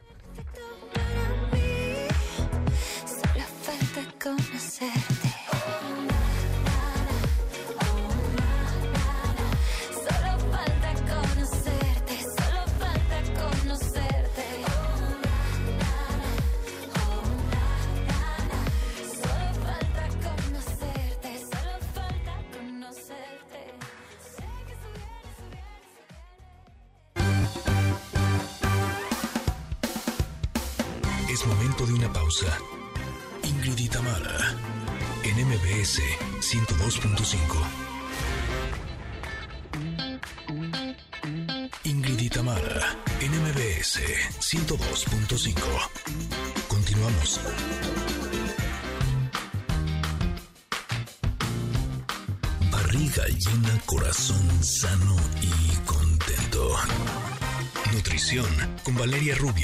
Solo falta conocerte. Solo falta conocerte. Solo falta conocerte. Solo falta conocerte. Solo falta conocerte. Sé que subieras, subieras. Es momento de una pausa. Ingrid y Tamara, en M B S ciento dos punto cinco. Ingrid y Tamara, en M B S ciento dos punto cinco. Continuamos. Barriga llena, corazón sano y contento. Nutrición con Valeria Rubio.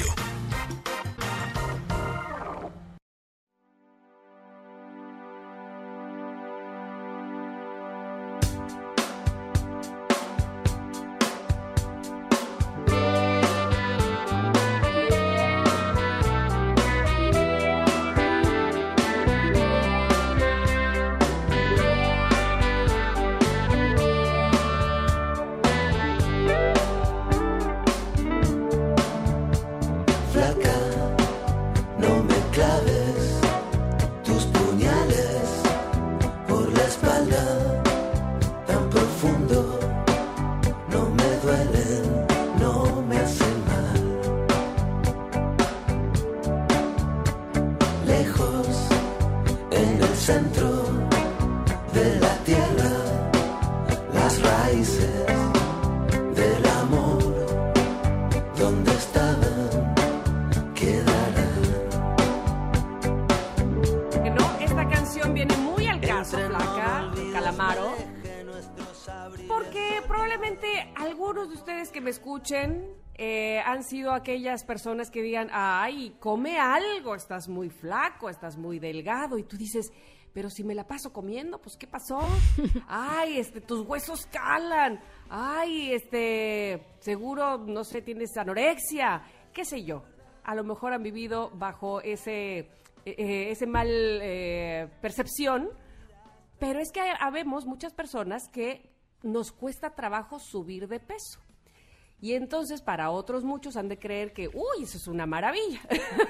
Eh, han sido aquellas personas que digan, ay, come algo, estás muy flaco, estás muy delgado, y tú dices, pero si me la paso comiendo, pues ¿qué pasó? Ay, este, tus huesos calan, ay, este, seguro, no sé, tienes anorexia, qué sé yo. A lo mejor han vivido bajo ese, eh, ese mal eh, percepción, pero es que habemos muchas personas que nos cuesta trabajo subir de peso. Y entonces para otros muchos han de creer que, uy, eso es una maravilla.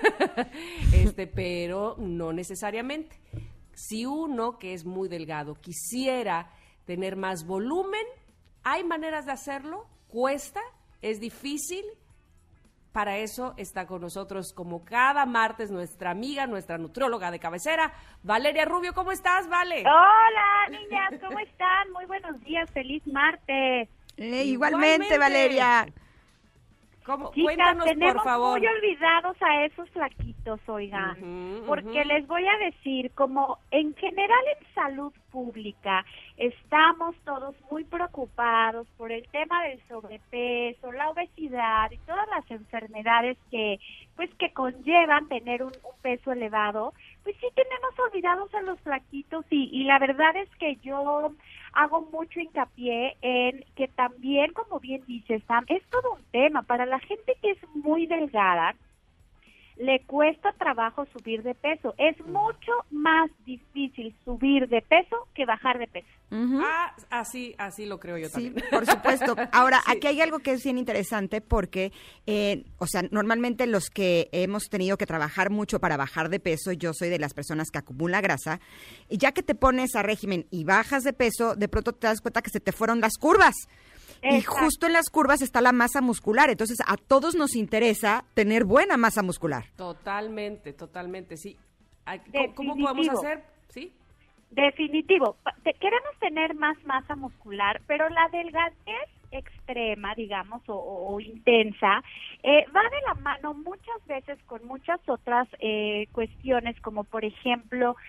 este, pero no necesariamente. Si uno que es muy delgado quisiera tener más volumen, hay maneras de hacerlo, cuesta, es difícil. Para eso está con nosotros como cada martes nuestra amiga, nuestra nutrióloga de cabecera, Valeria Rubio. ¿Cómo estás, Vale? Hola, niñas, ¿cómo están? Muy buenos días, feliz martes. Eh, igualmente, igualmente, Valeria. ¿Cómo? Chicas, Cuéntanos, tenemos por favor. muy olvidados a esos flaquitos, oigan, uh-huh, porque uh-huh. les voy a decir, como en general en salud pública estamos todos muy preocupados por el tema del sobrepeso, la obesidad y todas las enfermedades que, pues, que conllevan tener un, un peso elevado, pues sí tenemos olvidados a los flaquitos y, y la verdad es que yo hago mucho hincapié en que también, como bien dices, Sam, es todo un tema. Para la gente que es muy delgada, le cuesta trabajo subir de peso. Es mucho más difícil subir de peso que bajar de peso. Uh-huh. Ah, así, así lo creo yo también. Sí, por supuesto. Ahora, sí. Aquí hay algo que es bien interesante porque, eh, o sea, normalmente los que hemos tenido que trabajar mucho para bajar de peso, yo soy de las personas que acumula grasa, y ya que te pones a régimen y bajas de peso, de pronto te das cuenta que se te fueron las curvas. Exacto. Y justo en las curvas está la masa muscular, entonces a todos nos interesa tener buena masa muscular. Totalmente, totalmente, sí. ¿Cómo, ¿Cómo podemos hacer? ¿Sí? Definitivo. Te- queremos tener más masa muscular, pero la delgadez extrema, digamos, o, o, o intensa, eh, va de la mano muchas veces con muchas otras eh, cuestiones, como por ejemplo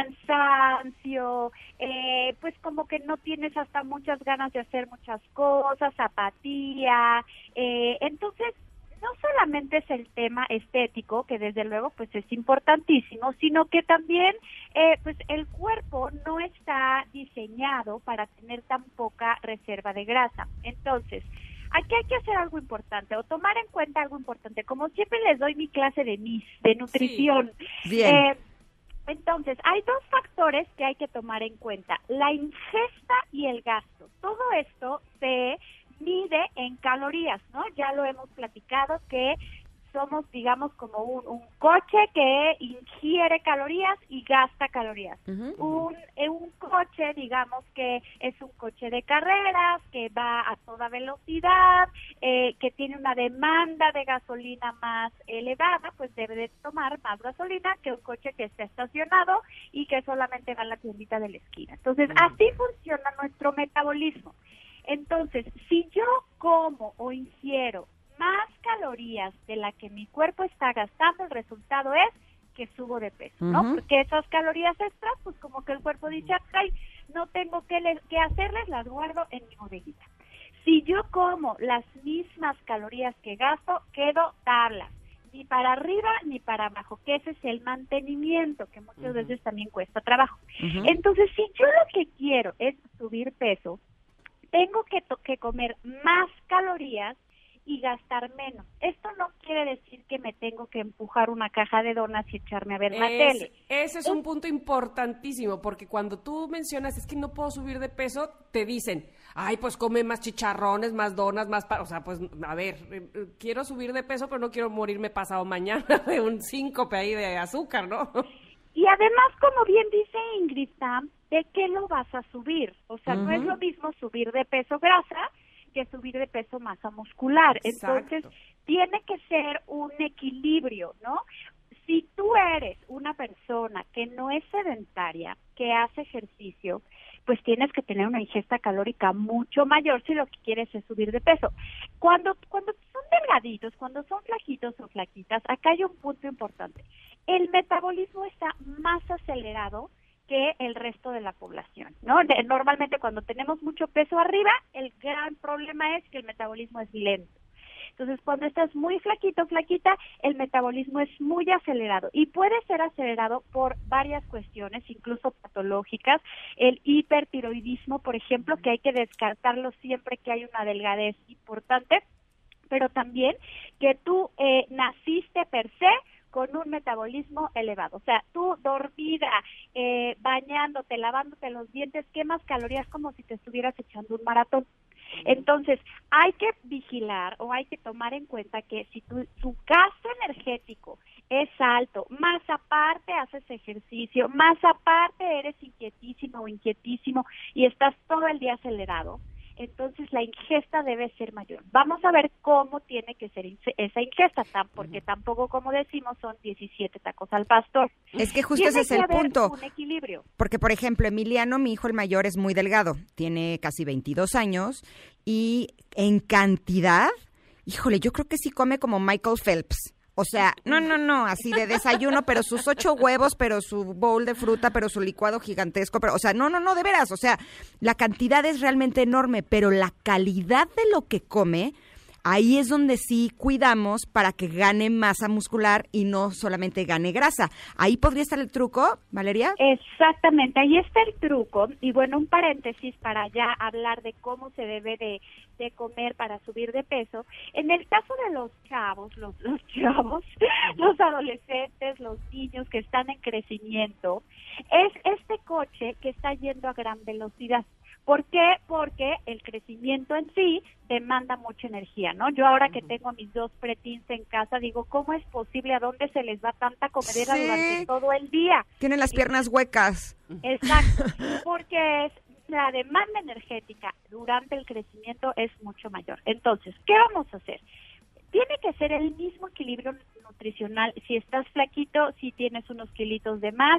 cansancio, eh, pues como que no tienes hasta muchas ganas de hacer muchas cosas, apatía, eh, entonces no solamente es el tema estético, que desde luego pues es importantísimo, sino que también eh, pues el cuerpo no está diseñado para tener tan poca reserva de grasa. Entonces, aquí hay que hacer algo importante o tomar en cuenta algo importante. Como siempre les doy mi clase de M I S, de nutrición. Sí. Bien. Eh, entonces, hay dos factores que hay que tomar en cuenta, la ingesta y el gasto. Todo esto se mide en calorías, ¿no? Ya lo hemos platicado que somos, digamos, como un, un coche que ingiere calorías y gasta calorías. Uh-huh. Un, un coche, digamos, que es un coche de carreras, que va a toda velocidad, eh, que tiene una demanda de gasolina más elevada, pues debe de tomar más gasolina que un coche que está estacionado y que solamente va a la tiendita de la esquina. Entonces, uh-huh. así funciona nuestro metabolismo. Entonces, si yo como o ingiero más calorías de la que mi cuerpo está gastando, el resultado es que subo de peso, ¿no? Uh-huh. Porque esas calorías extras, pues como que el cuerpo dice, ay, no tengo que, le- que hacerles, las guardo en mi bodeguita. Si yo como las mismas calorías que gasto, quedo tablas, ni para arriba ni para abajo, que ese es el mantenimiento, que muchas uh-huh. veces también cuesta trabajo. Uh-huh. Entonces, si yo lo que quiero es subir peso, tengo que, to- que comer más calorías y gastar menos. Esto no quiere decir que me tengo que empujar una caja de donas y echarme a ver la Es, tele. Ese es un punto importantísimo, porque cuando tú mencionas, es que no puedo subir de peso, te dicen, ay, pues come más chicharrones, más donas, más... Pa-". O sea, pues, a ver, eh, eh, quiero subir de peso, pero no quiero morirme pasado mañana de un síncope ahí de azúcar, ¿no? Y además, como bien dice Ingrid Tam, ¿de qué lo vas a subir? O sea, uh-huh. no es lo mismo subir de peso grasa que subir de peso masa muscular. Exacto. Entonces, tiene que ser un equilibrio, ¿no? Si tú eres una persona que no es sedentaria, que hace ejercicio, pues tienes que tener una ingesta calórica mucho mayor si lo que quieres es subir de peso. Cuando, cuando son delgaditos, cuando son flaquitos o flaquitas, acá hay un punto importante. El metabolismo está más acelerado que el resto de la población, ¿no? De, normalmente cuando tenemos mucho peso arriba, el gran problema es que el metabolismo es lento. Entonces, cuando estás muy flaquito, flaquita, el metabolismo es muy acelerado y puede ser acelerado por varias cuestiones, incluso patológicas. El hipertiroidismo, por ejemplo, que hay que descartarlo siempre que hay una delgadez importante, pero también que tú eh, naciste per se con un metabolismo elevado. O sea, tú dormida, eh, bañándote, lavándote los dientes, quemas calorías como si te estuvieras echando un maratón. Entonces, hay que vigilar o hay que tomar en cuenta que si tu, tu gasto energético es alto, más aparte haces ejercicio, más aparte eres inquietísimo o inquietísimo y estás todo el día acelerado, entonces la ingesta debe ser mayor. Vamos a ver cómo tiene que ser esa ingesta, porque tampoco, como decimos, son diecisiete tacos al pastor. Es que justo tiene ese es que el haber punto. un equilibrio. Porque, por ejemplo, Emiliano, mi hijo el mayor, es muy delgado, tiene casi veintidós años y en cantidad, híjole, yo creo que sí come como Michael Phelps. O sea, no, no, no, así de desayuno, pero sus ocho huevos, pero su bowl de fruta, pero su licuado gigantesco, pero, o sea, no, no, no, de veras, o sea, la cantidad es realmente enorme, pero la calidad de lo que come, ahí es donde sí cuidamos para que gane masa muscular y no solamente gane grasa. Ahí podría estar el truco, Valeria. Exactamente, ahí está el truco. Y bueno, un paréntesis para ya hablar de cómo se debe de, de comer para subir de peso. En el caso de los chavos, los, los chavos, los adolescentes, los niños que están en crecimiento, es este coche que está yendo a gran velocidad. ¿Por qué? Porque el crecimiento en sí demanda mucha energía, ¿no? Yo ahora que tengo a mis dos preteens en casa, digo, ¿cómo es posible? ¿A dónde se les va tanta comedera Sí. durante todo el día? Tienen las piernas huecas. Exacto, porque es la demanda energética durante el crecimiento es mucho mayor. Entonces, ¿qué vamos a hacer? Tiene que ser el mismo equilibrio nutricional. Si estás flaquito, si tienes unos kilitos de más,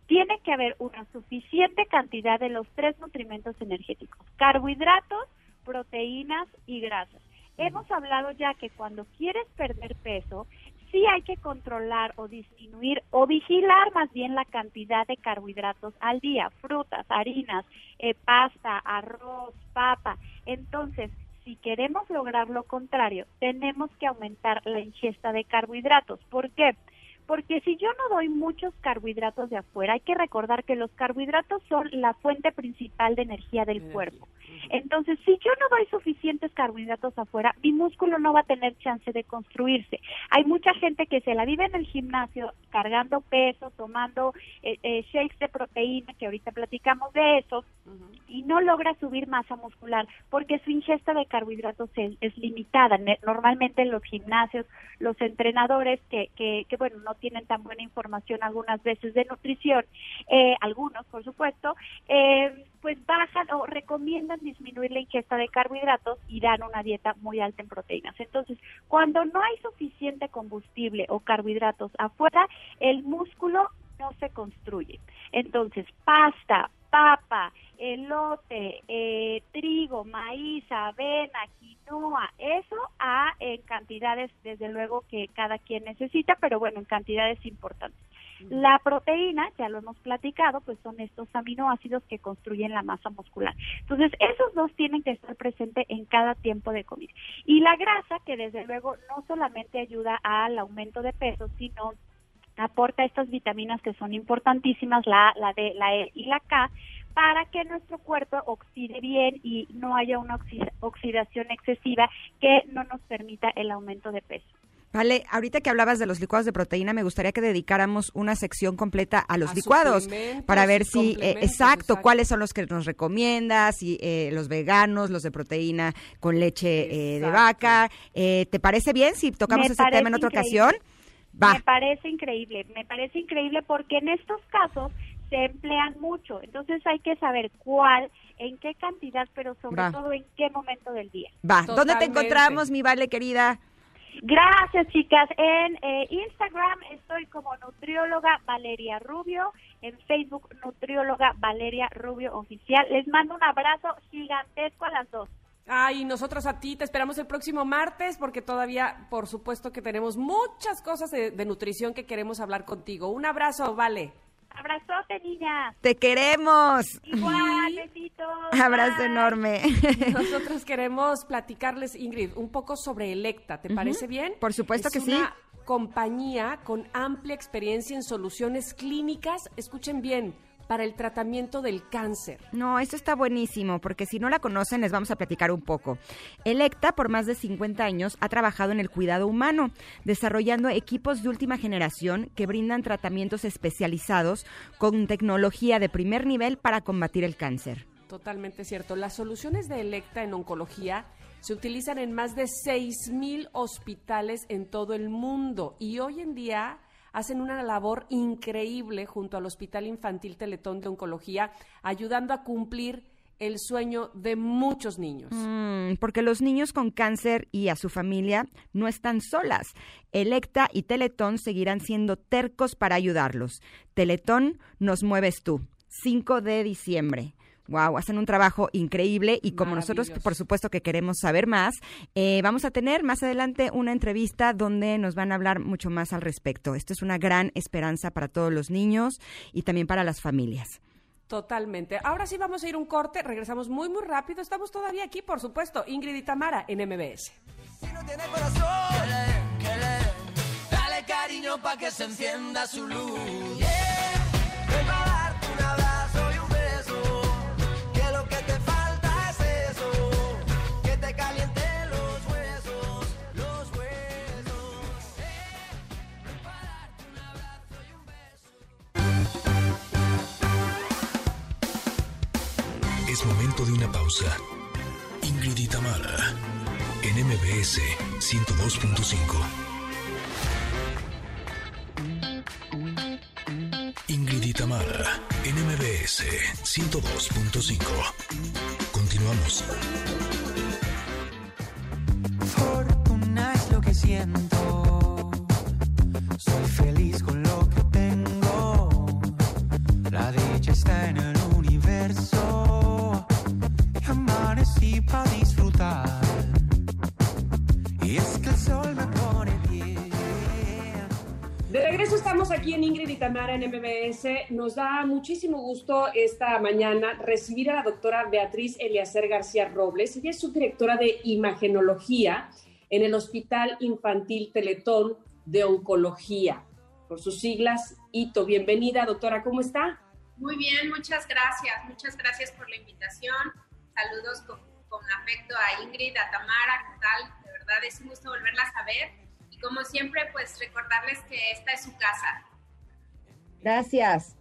tiene que haber una suficiente cantidad de los tres nutrimentos energéticos: carbohidratos, proteínas y grasas. Hemos hablado ya que cuando quieres perder peso, sí hay que controlar o disminuir o vigilar más bien la cantidad de carbohidratos al día: frutas, harinas, eh, pasta, arroz, papa. Entonces, si queremos lograr lo contrario, tenemos que aumentar la ingesta de carbohidratos. ¿Por qué? Porque si yo no doy muchos carbohidratos de afuera, hay que recordar que los carbohidratos son la fuente principal de energía del cuerpo. Entonces, si yo no doy suficientes carbohidratos afuera, mi músculo no va a tener chance de construirse. Hay mucha gente que se la vive en el gimnasio cargando peso, tomando eh, eh, shakes de proteína, que ahorita platicamos de eso, uh-huh. y no logra subir masa muscular porque su ingesta de carbohidratos es, es limitada. Normalmente en los gimnasios, los entrenadores que, que, que bueno, no tienen tan buena información algunas veces de nutrición, eh, algunos por supuesto, eh, pues bajan o recomiendan disminuir la ingesta de carbohidratos y dan una dieta muy alta en proteínas. Entonces, cuando no hay suficiente combustible o carbohidratos afuera, el músculo no se construye. Entonces, pasta, papa, elote, eh, trigo, maíz, avena, quinoa, eso a, en cantidades, desde luego, que cada quien necesita, pero bueno, en cantidades importantes. La proteína, ya lo hemos platicado, pues son estos aminoácidos que construyen la masa muscular. Entonces, esos dos tienen que estar presentes en cada tiempo de comida. Y la grasa, que desde luego no solamente ayuda al aumento de peso, sino aporta estas vitaminas que son importantísimas, la A, la D, la E y la K, para que nuestro cuerpo oxide bien y no haya una oxida- oxidación excesiva que no nos permita el aumento de peso. Vale, ahorita que hablabas de los licuados de proteína, me gustaría que dedicáramos una sección completa a los a licuados para ver si, eh, exacto, exacto, cuáles son los que nos recomiendas, si eh, los veganos, los de proteína con leche eh, de vaca. Eh, ¿Te parece bien si tocamos Me ese tema en otra increíble. ocasión? Va. Me parece increíble, me parece increíble porque en estos casos se emplean mucho, entonces hay que saber cuál, en qué cantidad, pero sobre Va. todo en qué momento del día. Va. ¿Dónde te Totalmente. encontramos, mi Vale, querida? Gracias, chicas. En eh, Instagram estoy como nutrióloga Valeria Rubio, en Facebook nutrióloga Valeria Rubio Oficial. Les mando un abrazo gigantesco a las dos. Ay, nosotros a ti te esperamos el próximo martes porque todavía, por supuesto, que tenemos muchas cosas de, de nutrición que queremos hablar contigo. Un abrazo, Vale. Abrazote, niñas. Te queremos. Igual, besitos. Abrazo Bye. enorme. Nosotros queremos platicarles, Ingrid, un poco sobre Electa. ¿Te parece bien? Por supuesto Es que sí. una compañía con amplia experiencia en soluciones clínicas, escuchen bien, para el tratamiento del cáncer. No, eso está buenísimo, porque si no la conocen, les vamos a platicar un poco. Electa, por más de cincuenta años, ha trabajado en el cuidado humano, desarrollando equipos de última generación que brindan tratamientos especializados con tecnología de primer nivel para combatir el cáncer. Totalmente cierto. Las soluciones de Electa en oncología se utilizan en más de seis mil hospitales en todo el mundo y hoy en día hacen una labor increíble junto al Hospital Infantil Teletón de Oncología, ayudando a cumplir el sueño de muchos niños. Mm, porque los niños con cáncer y a su familia no están solas. Electa y Teletón seguirán siendo tercos para ayudarlos. Teletón, nos mueves tú. cinco de diciembre. Wow, hacen un trabajo increíble y como nosotros, por supuesto, que queremos saber más, eh, vamos a tener más adelante una entrevista donde nos van a hablar mucho más al respecto. Esto es una gran esperanza para todos los niños y también para las familias. Totalmente. Ahora sí vamos a ir un corte, regresamos muy, muy rápido. Estamos todavía aquí, por supuesto, Ingrid y Tamara en M B S. Si no tiene corazón, que le, que le, dale cariño pa' que se encienda su luz. Yeah, ven pa' darte un abrazo y un beso, que lo que te falta es eso, que te caliente los huesos, los huesos. Eh, ven pa' darte un abrazo y un beso. Es momento de una pausa. Ingrid y Tamara, en M B S ciento dos punto cinco. Ingrid y Tamara, en M B S ciento dos punto cinco. Continuamos. Fortuna es lo que siento. Soy feliz con lo que tengo. nací para disfrutar. Y es que el sol me pone bien. De regreso estamos aquí en Ingrid y Tamara en M B S. Nos da muchísimo gusto esta mañana recibir a la doctora Beatriz Eliezer García Robles. Ella es subdirectora de Imagenología en el Hospital Infantil Teletón de Oncología, por sus siglas I T O. Bienvenida, doctora, ¿cómo está? Muy bien, muchas gracias. Muchas gracias por la invitación. Saludos con, con afecto a Ingrid, a Tamara, ¿qué tal? De verdad es un gusto volverlas a ver. Y como siempre, pues recordarles que esta es su casa. Gracias.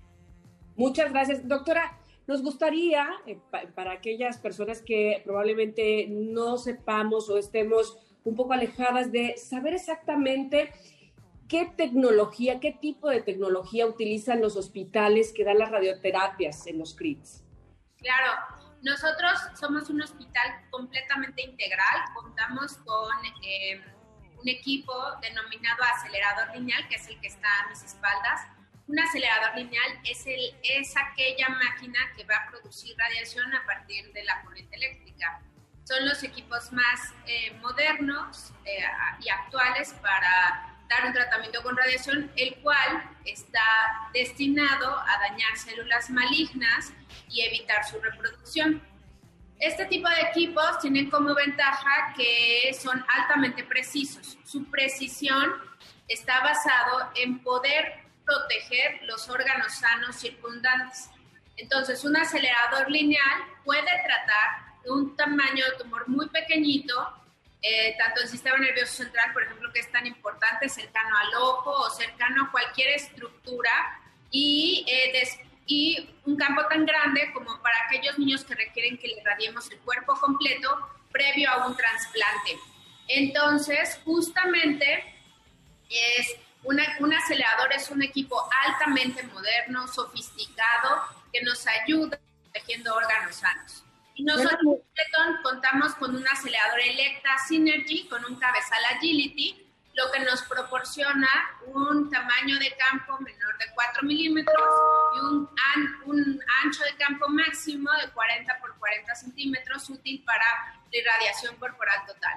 Muchas gracias. Doctora, nos gustaría, eh, pa- para aquellas personas que probablemente no sepamos o estemos un poco alejadas de saber exactamente qué tecnología, qué tipo de tecnología utilizan los hospitales que dan las radioterapias en los C R I Ts. Claro, nosotros somos un hospital completamente integral. Contamos con eh, un equipo denominado acelerador lineal, que es el que está a mis espaldas. Un acelerador lineal es, el, es aquella máquina que va a producir radiación a partir de la corriente eléctrica. Son los equipos más eh, modernos eh, y actuales para dar un tratamiento con radiación, el cual está destinado a dañar células malignas y evitar su reproducción. Este tipo de equipos tienen como ventaja que son altamente precisos. Su precisión está basado en poder proteger los órganos sanos circundantes. Entonces, un acelerador lineal puede tratar un tamaño de tumor muy pequeñito, eh, tanto el sistema nervioso central, por ejemplo, que es tan importante, cercano al ojo o cercano a cualquier estructura, y, eh, des, y un campo tan grande como para aquellos niños que requieren que le radiemos el cuerpo completo previo a un trasplante. Entonces, justamente, es una, un acelerador es un equipo altamente moderno, sofisticado, que nos ayuda protegiendo órganos sanos. Y nosotros en Teletón contamos con un acelerador Electa Synergy con un cabezal Agility, lo que nos proporciona un tamaño de campo menor de cuatro milímetros y un, an, un ancho de campo máximo de cuarenta por cuarenta centímetros, útil para la irradiación corporal total.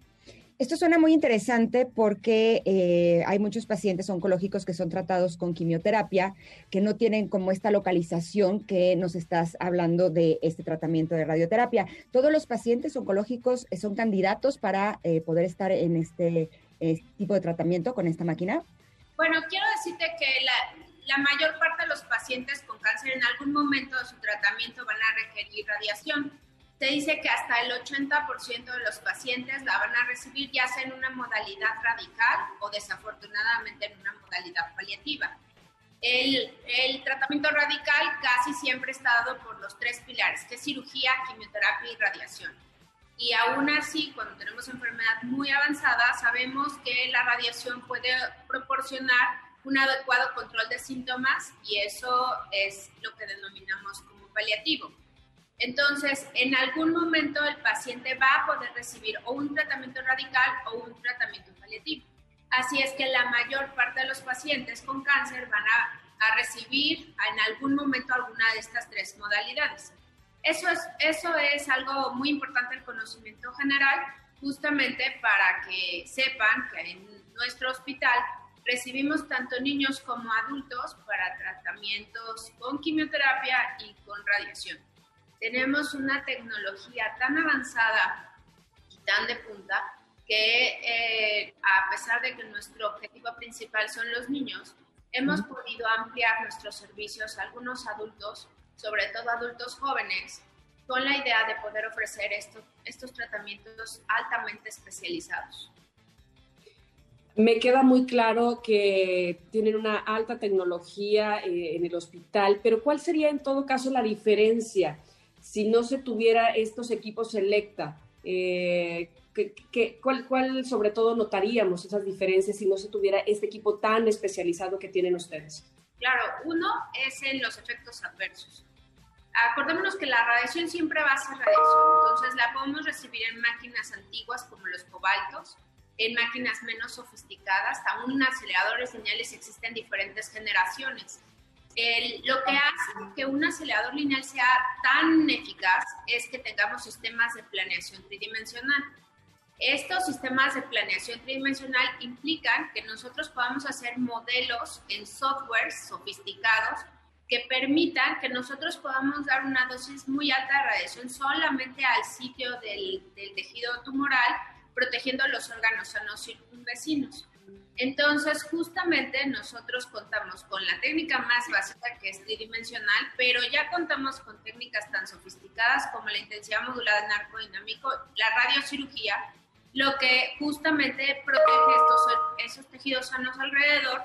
Esto suena muy interesante porque eh, hay muchos pacientes oncológicos que son tratados con quimioterapia que no tienen como esta localización que nos estás hablando de este tratamiento de radioterapia. ¿Todos los pacientes oncológicos son candidatos para eh, poder estar en este, este tipo de tratamiento con esta máquina? Bueno, quiero decirte que la, la mayor parte de los pacientes con cáncer en algún momento de su tratamiento van a requerir radiación. Se dice que hasta el ochenta por ciento de los pacientes la van a recibir ya sea en una modalidad radical o desafortunadamente en una modalidad paliativa. El, el tratamiento radical casi siempre está dado por los tres pilares, que es cirugía, quimioterapia y radiación. Y aún así, cuando tenemos enfermedad muy avanzada, sabemos que la radiación puede proporcionar un adecuado control de síntomas y eso es lo que denominamos como paliativo. Entonces, en algún momento el paciente va a poder recibir o un tratamiento radical o un tratamiento paliativo. Así es que la mayor parte de los pacientes con cáncer van a, a recibir en algún momento alguna de estas tres modalidades. Eso es, eso es algo muy importante el conocimiento general, justamente para que sepan que en nuestro hospital recibimos tanto niños como adultos para tratamientos con quimioterapia y con radiación. Tenemos una tecnología tan avanzada y tan de punta que eh, a pesar de que nuestro objetivo principal son los niños, hemos uh-huh. podido ampliar nuestros servicios a algunos adultos, sobre todo adultos jóvenes, con la idea de poder ofrecer esto, estos tratamientos altamente especializados. Me queda muy claro que tienen una alta tecnología eh, en el hospital, pero ¿cuál sería en todo caso la diferencia si no se tuviera estos equipos Electa? Eh, ¿qué, qué, cuál, ¿Cuál sobre todo notaríamos esas diferencias si no se tuviera este equipo tan especializado que tienen ustedes? Claro, uno es en los efectos adversos. Acordémonos que la radiación siempre va a ser radiación, entonces la podemos recibir en máquinas antiguas como los cobaltos, en máquinas menos sofisticadas, aún en aceleradores lineales existen diferentes generaciones. El, lo que hace que un acelerador lineal sea tan eficaz es que tengamos sistemas de planeación tridimensional. Estos sistemas de planeación tridimensional implican que nosotros podamos hacer modelos en softwares sofisticados que permitan que nosotros podamos dar una dosis muy alta de radiación solamente al sitio del, del tejido tumoral, protegiendo los órganos sanos circunvecinos. Entonces, justamente nosotros contamos con la técnica más básica, que es tridimensional, pero ya contamos con técnicas tan sofisticadas como la intensidad modulada en arco dinámico, la radiocirugía, lo que justamente protege estos, esos tejidos sanos alrededor,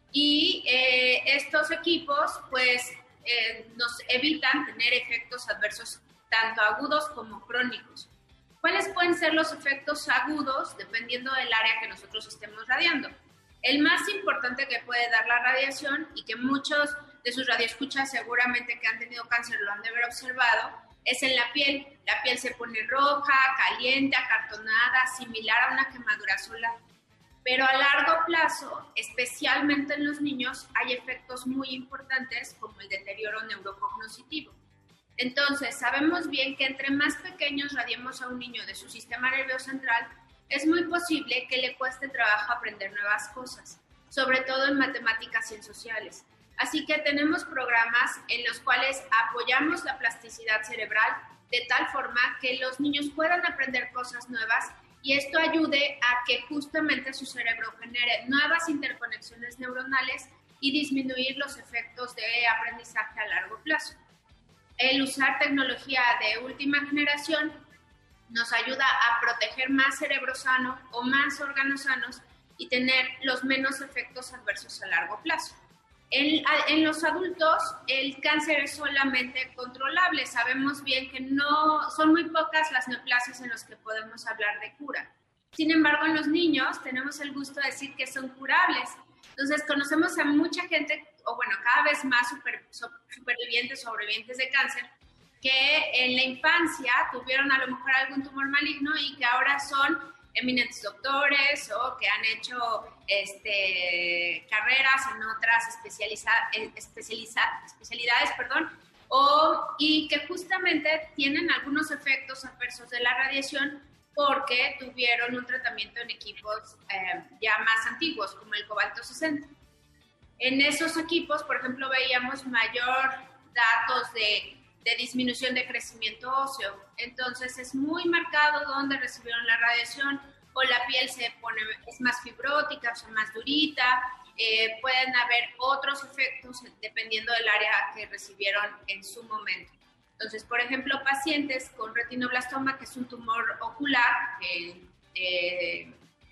y eh, estos equipos pues eh, nos evitan tener efectos adversos tanto agudos como crónicos. ¿Cuáles pueden ser los efectos agudos dependiendo del área que nosotros estemos radiando? El más importante que puede dar la radiación, y que muchos de sus radioescuchas seguramente que han tenido cáncer lo han de haber observado, es en la piel. La piel se pone roja, caliente, acartonada, similar a una quemadura solar. Pero a largo plazo, especialmente en los niños, hay efectos muy importantes como el deterioro neurocognoscitivo. Entonces, sabemos bien que entre más pequeños radiemos a un niño de su sistema nervioso central, es muy posible que le cueste trabajo aprender nuevas cosas, sobre todo en matemáticas y en sociales. Así que tenemos programas en los cuales apoyamos la plasticidad cerebral de tal forma que los niños puedan aprender cosas nuevas y esto ayude a que justamente su cerebro genere nuevas interconexiones neuronales y disminuir los efectos de aprendizaje a largo plazo. El usar tecnología de última generación nos ayuda a proteger más cerebro sano o más órganos sanos y tener los menos efectos adversos a largo plazo. En, en los adultos, el cáncer es solamente controlable. Sabemos bien que no son muy pocas las neoplasias en las que podemos hablar de cura. Sin embargo, en los niños tenemos el gusto de decir que son curables. Entonces, conocemos a mucha gente, o bueno, cada vez más super, supervivientes, sobrevivientes de cáncer, que en la infancia tuvieron a lo mejor algún tumor maligno y que ahora son eminentes doctores o que han hecho este, carreras en otras especializa, especializa, especialidades, perdón, o, y que justamente tienen algunos efectos adversos de la radiación porque tuvieron un tratamiento en equipos eh, ya más antiguos, como el cobalto sesenta. En esos equipos, por ejemplo, veíamos mayor datos de, de disminución de crecimiento óseo. Entonces, es muy marcado dónde recibieron la radiación, o la piel se pone, es más fibrótica, o sea, más durita. Eh, pueden haber otros efectos dependiendo del área que recibieron en su momento. Entonces, por ejemplo, pacientes con retinoblastoma, que es un tumor ocular que, eh,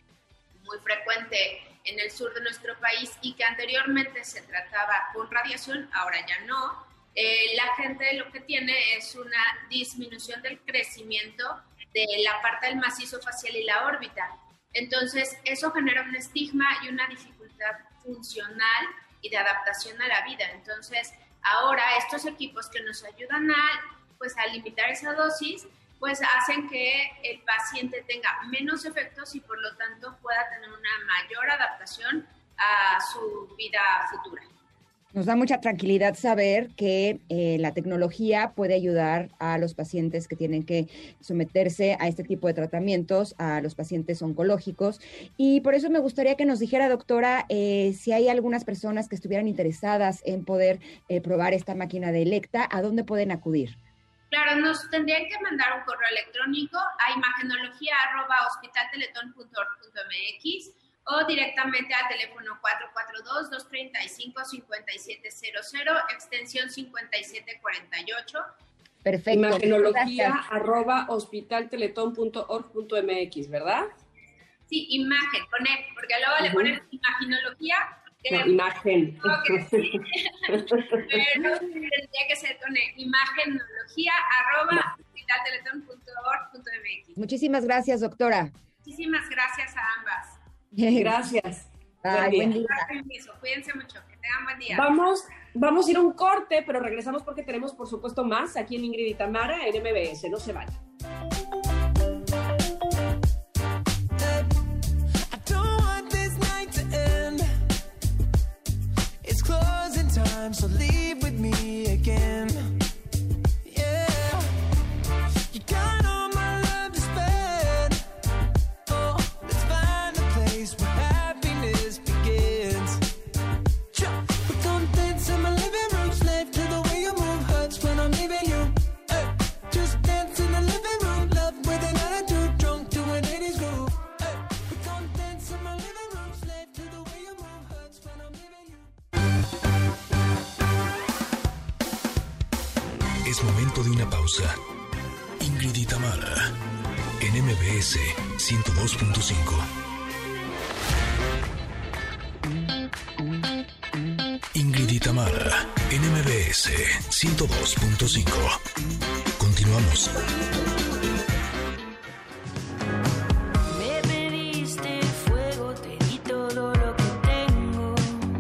muy frecuente en el sur de nuestro país y que anteriormente se trataba con radiación, ahora ya no. Eh, la gente lo que tiene es una disminución del crecimiento de la parte del macizo facial y la órbita. Entonces, eso genera un estigma y una dificultad funcional y de adaptación a la vida. Entonces, ahora estos equipos que nos ayudan a, pues, a limitar esa dosis, pues hacen que el paciente tenga menos efectos y por lo tanto pueda tener una mayor adaptación a su vida futura. Nos da mucha tranquilidad saber que eh, la tecnología puede ayudar a los pacientes que tienen que someterse a este tipo de tratamientos, a los pacientes oncológicos. Y por eso me gustaría que nos dijera, doctora, eh, si hay algunas personas que estuvieran interesadas en poder eh, probar esta máquina de Elekta, ¿a dónde pueden acudir? Claro, nos tendrían que mandar un correo electrónico a imagenología arroba hospital teletón punto org punto m x o directamente al teléfono cuatro cuatro dos, dos tres cinco, cinco siete cero cero, extensión cincuenta y siete cuarenta y ocho. Perfecto. Imagenología arroba hospital teletón punto org punto m x, ¿verdad? Sí, imagen, con E, porque luego uh-huh. le ponen imaginología. No, imagen. Que sí, pero tendría que ser con E, imagenología arroba hospital teletón punto org punto m x. Muchísimas gracias, doctora. Muchísimas gracias a ambas. Gracias. Ay, buen día. Permiso. Cuídense mucho, que tengan buen día. Vamos, vamos a ir a un corte, pero regresamos porque tenemos, por supuesto, más aquí en Ingrid y Tamara en M B S. No se vayan. So leave Es momento de una pausa. Ingrid y Tamara, en M B S ciento dos punto cinco. Ingrid y Tamara, en M B S ciento dos punto cinco. Continuamos. Me pediste fuego, te di todo lo que tengo.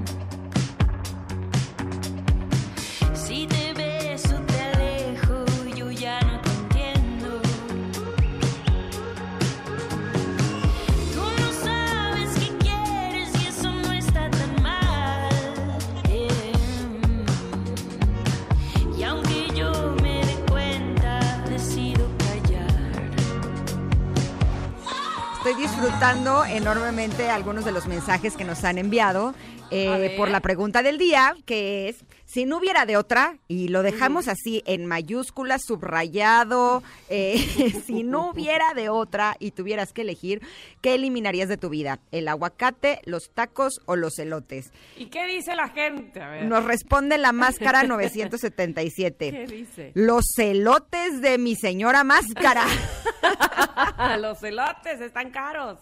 Si te beso, te alejo, yo ya no te entiendo. Tú no sabes qué quieres y eso no está tan mal. Eh. Y aunque yo me dé cuenta, decido callar. Estoy disfrutando enormemente algunos de los mensajes que nos han enviado eh, por la pregunta del día, que es, si no hubiera de otra, y lo dejamos uh-huh. así en mayúsculas, subrayado, eh, si no hubiera de otra y tuvieras que elegir, ¿qué eliminarías de tu vida? ¿El aguacate, los tacos o los elotes? ¿Y qué dice la gente? A ver. Nos responde la máscara novecientos setenta y siete. ¿Qué dice? Los elotes de mi señora máscara. Los elotes están caros.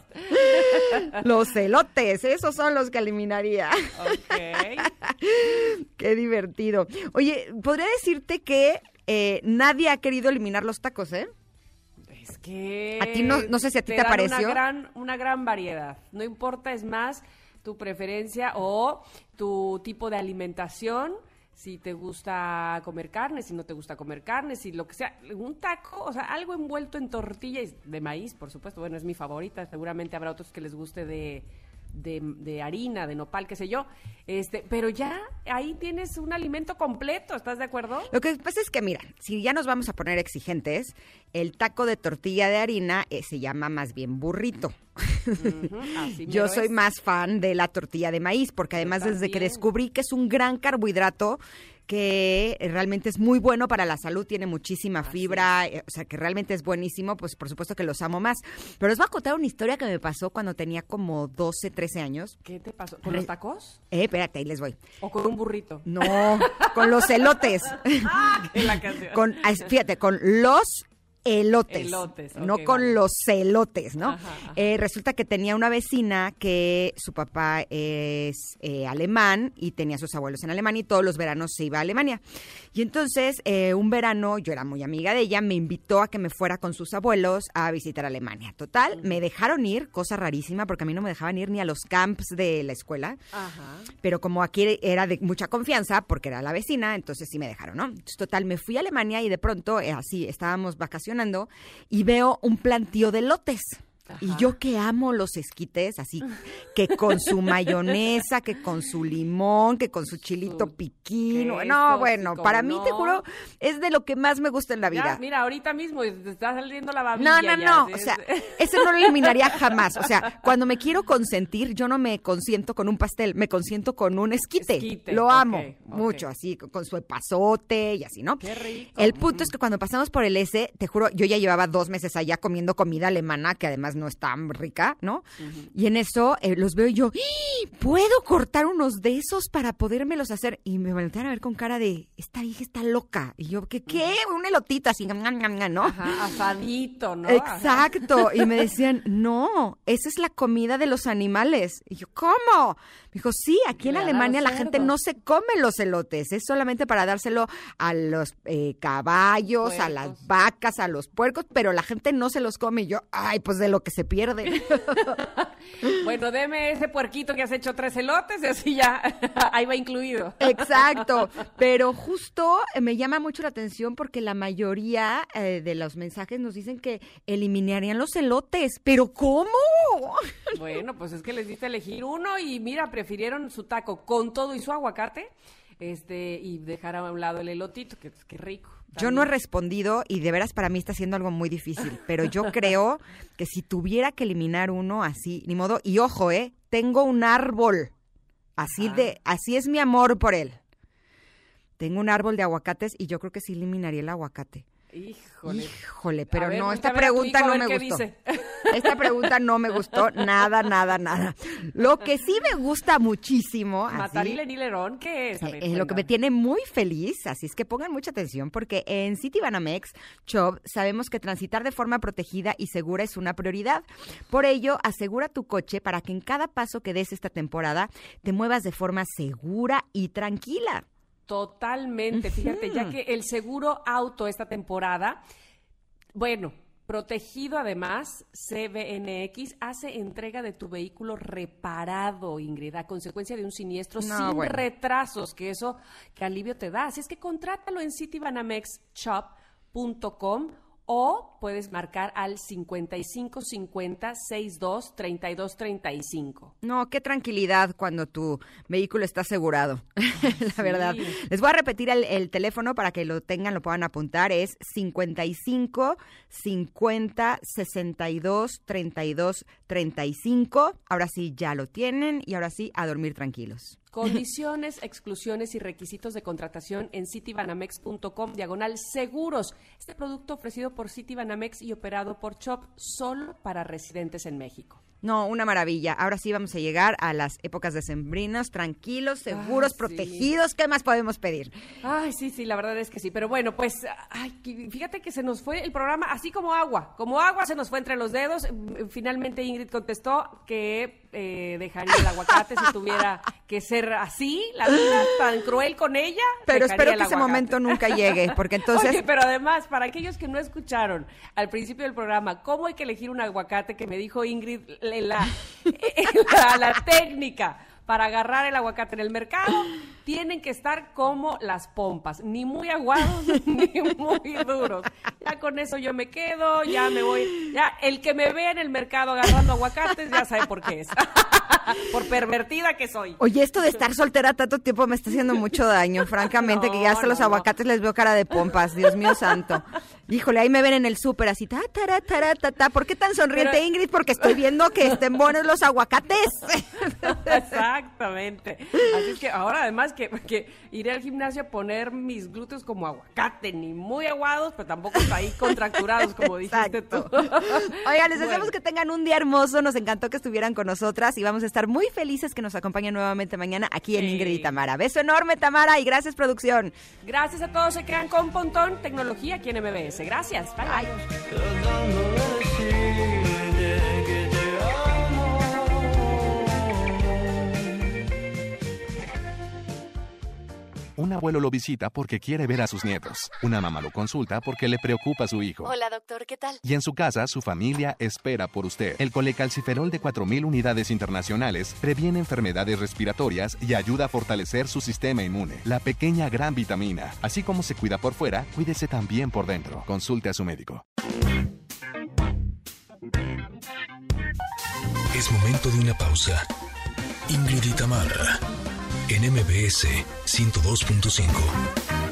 Los elotes, esos son los que eliminaría. Ok. Qué divertido. Oye, podría decirte que eh, nadie ha querido eliminar los tacos, ¿eh? Es que... A ti no, no sé si a ti te, te dan pareció. Una gran, una gran variedad. No importa, es más tu preferencia o tu tipo de alimentación. Si te gusta comer carne, si no te gusta comer carne, si lo que sea, un taco, o sea, algo envuelto en tortilla y de maíz, por supuesto, bueno, es mi favorita, seguramente habrá otros que les guste de, de, de harina, de nopal, qué sé yo, este, pero ya ahí tienes un alimento completo, ¿estás de acuerdo? Lo que pasa es que, mira, si ya nos vamos a poner exigentes, el taco de tortilla de harina eh, se llama más bien burrito. Uh-huh, así Yo soy es. más fan de la tortilla de maíz, porque además desde que descubrí que es un gran carbohidrato, que realmente es muy bueno para la salud, tiene muchísima fibra, eh, o sea, que realmente es buenísimo, pues por supuesto que los amo más. Pero les voy a contar una historia que me pasó cuando tenía como doce, trece años. ¿Qué te pasó? ¿Con los tacos? Eh, espérate, ahí les voy. ¿O con un burrito? No, con los elotes. Ah, que la canción. Con, fíjate, con los elotes, Elotes, no ok, con vale. los celotes, ¿no? Ajá, ajá. Eh, resulta que tenía una vecina que su papá es eh, alemán y tenía a sus abuelos en Alemania y todos los veranos se iba a Alemania. Y entonces, eh, un verano, yo era muy amiga de ella, me invitó a que me fuera con sus abuelos a visitar Alemania. Total, me dejaron ir, cosa rarísima, porque a mí no me dejaban ir ni a los camps de la escuela. Ajá. Pero como aquí era de mucha confianza, porque era la vecina, entonces sí me dejaron, ¿no? Entonces, total, me fui a Alemania y de pronto, eh, así, estábamos vacacionando y veo un plantío de elotes. Ajá. Y yo que amo los esquites, así que con su mayonesa, que con su limón, que con su chilito Su piquín. queso, No, bueno, sí, para cómo mí, no. te juro, es de lo que más me gusta en la vida. Ya, mira, ahorita mismo te está saliendo la babilla. No, no, ya, no, sí, o sea, es- ese no lo eliminaría jamás. O sea, cuando me quiero consentir, yo no me consiento con un pastel, me consiento con un esquite. Esquite, Lo ok, amo ok. mucho, así, con con su epazote y así, ¿no? Qué rico. El punto es que cuando pasamos por el S, te juro, yo ya llevaba dos meses allá comiendo comida alemana, que además no es tan rica, ¿no? Uh-huh. Y en eso eh, los veo y yo, ¡Ah! ¿Puedo cortar unos de esos para podérmelos hacer? Y me voltean a ver con cara de, esta hija está loca. Y yo, ¿qué? ¿Qué? Un elotito así, ¿no? Ajá, asadito, ¿no? Exacto. Y me decían, no, esa es la comida de los animales. Y yo, ¿cómo? Me dijo, sí, aquí en Le dan a Alemania los la gente cerdos. no se come los elotes, es solamente para dárselo a los eh, caballos, Puercos. a las vacas, a los puercos, pero la gente no se los come. Y yo, ay, pues de lo que se pierde. Bueno, deme ese puerquito que has hecho tres elotes y así ya, ahí va incluido. Exacto, pero justo eh, me llama mucho la atención porque la mayoría eh, de los mensajes nos dicen que eliminarían los elotes, pero ¿cómo? Bueno, pues es que les diste a elegir uno y mira, prefirieron su taco con todo y su aguacate, este, y dejar a un lado el elotito, que qué rico. Yo no he respondido y de veras para mí está siendo algo muy difícil, pero yo creo que si tuviera que eliminar uno así, ni modo, y ojo, eh, tengo un árbol, así Ajá. de, así es mi amor por él. Tengo un árbol de aguacates y yo creo que sí eliminaría el aguacate. Híjole. Híjole, pero A ver, no, voltea esta a ver a tu pregunta hijo, a no ver me qué gustó. dice. Esta pregunta no me gustó nada, nada, nada. Lo que sí me gusta muchísimo, así, Matarile Nilerón, ¿qué es? A ver, Eh, lo que me cuéntame. tiene muy feliz, así es que pongan mucha atención, porque en Citibanamex Shop sabemos que transitar de forma protegida y segura es una prioridad. Por ello, asegura tu coche para que en cada paso que des esta temporada te muevas de forma segura y tranquila. Totalmente, fíjate, ya que el seguro auto esta temporada, bueno, protegido además, C B N X hace entrega de tu vehículo reparado, Ingrid, a consecuencia de un siniestro No, sin bueno. retrasos, que eso, que alivio te da. Así es que contrátalo en citibanamex shop punto com o puedes marcar al cincuenta y cinco cincuenta sesenta y dos treinta y dos treinta y cinco. No, qué tranquilidad cuando tu vehículo está asegurado, la sí. verdad. Les voy a repetir el, el teléfono para que lo tengan, lo puedan apuntar. Es cincuenta y cinco cincuenta sesenta y dos treinta y dos treinta y cinco. Ahora sí, ya lo tienen y ahora sí, a dormir tranquilos. Condiciones, exclusiones y requisitos de contratación en citibanamex punto com, diagonal seguros. Este producto ofrecido por Citibanamex y operado por Shop solo para residentes en México. No, una maravilla. Ahora sí vamos a llegar a las épocas decembrinas, tranquilos, seguros, Ay, sí. protegidos. ¿Qué más podemos pedir? Ay, sí, sí, la verdad es que sí. Pero bueno, pues, ay, fíjate que se nos fue el programa así como agua. Como agua se nos fue entre los dedos. Finalmente Ingrid contestó que eh, dejaría el aguacate si tuviera que ser así, la vida tan cruel con ella. Pero dejaría espero el que ese aguacate. momento nunca llegue, porque entonces... Oye, pero además, para aquellos que no escucharon al principio del programa cómo hay que elegir un aguacate, que me dijo Ingrid, la, la, la, la técnica para agarrar el aguacate en el mercado, tienen que estar como las pompas, ni muy aguados ni muy duros. Ya con eso yo me quedo, ya me voy, ya el que me vea en el mercado agarrando aguacates ya sabe por qué es. Por pervertida que soy. Oye, esto de estar soltera tanto tiempo me está haciendo mucho daño, francamente, No, que ya hasta no, los no. aguacates les veo cara de pompas, Dios mío santo. Híjole, ahí me ven en el súper así, ta, tara, tara, ta, ta. ¿Por qué tan sonriente, Pero- Ingrid? Porque estoy viendo que estén buenos los aguacates. Exactamente. Así es que ahora además que, que iré al gimnasio a poner mis glúteos como aguacate, ni muy aguados, pero tampoco ahí contracturados, como dijiste tú. Exacto. Oigan, les deseamos Bueno. que tengan un día hermoso, nos encantó que estuvieran con nosotras y vamos a estar muy felices que nos acompañen nuevamente mañana aquí en Sí. Ingrid y Tamara. Beso enorme, Tamara, y gracias, producción. Gracias a todos, se quedan con Pontón Tecnología aquí en M B S. Gracias. Bye, bye. Tratando de decirte que te amo. Un abuelo lo visita porque quiere ver a sus nietos. Una mamá lo consulta porque le preocupa a su hijo. Hola, doctor, ¿qué tal? Y en su casa, su familia espera por usted. El colecalciferol de cuatro mil unidades internacionales previene enfermedades respiratorias y ayuda a fortalecer su sistema inmune. La pequeña gran vitamina. Así como se cuida por fuera, cuídese también por dentro. Consulte a su médico. Es momento de una pausa. Ingrid y Tamara, en M B S ciento dos punto cinco.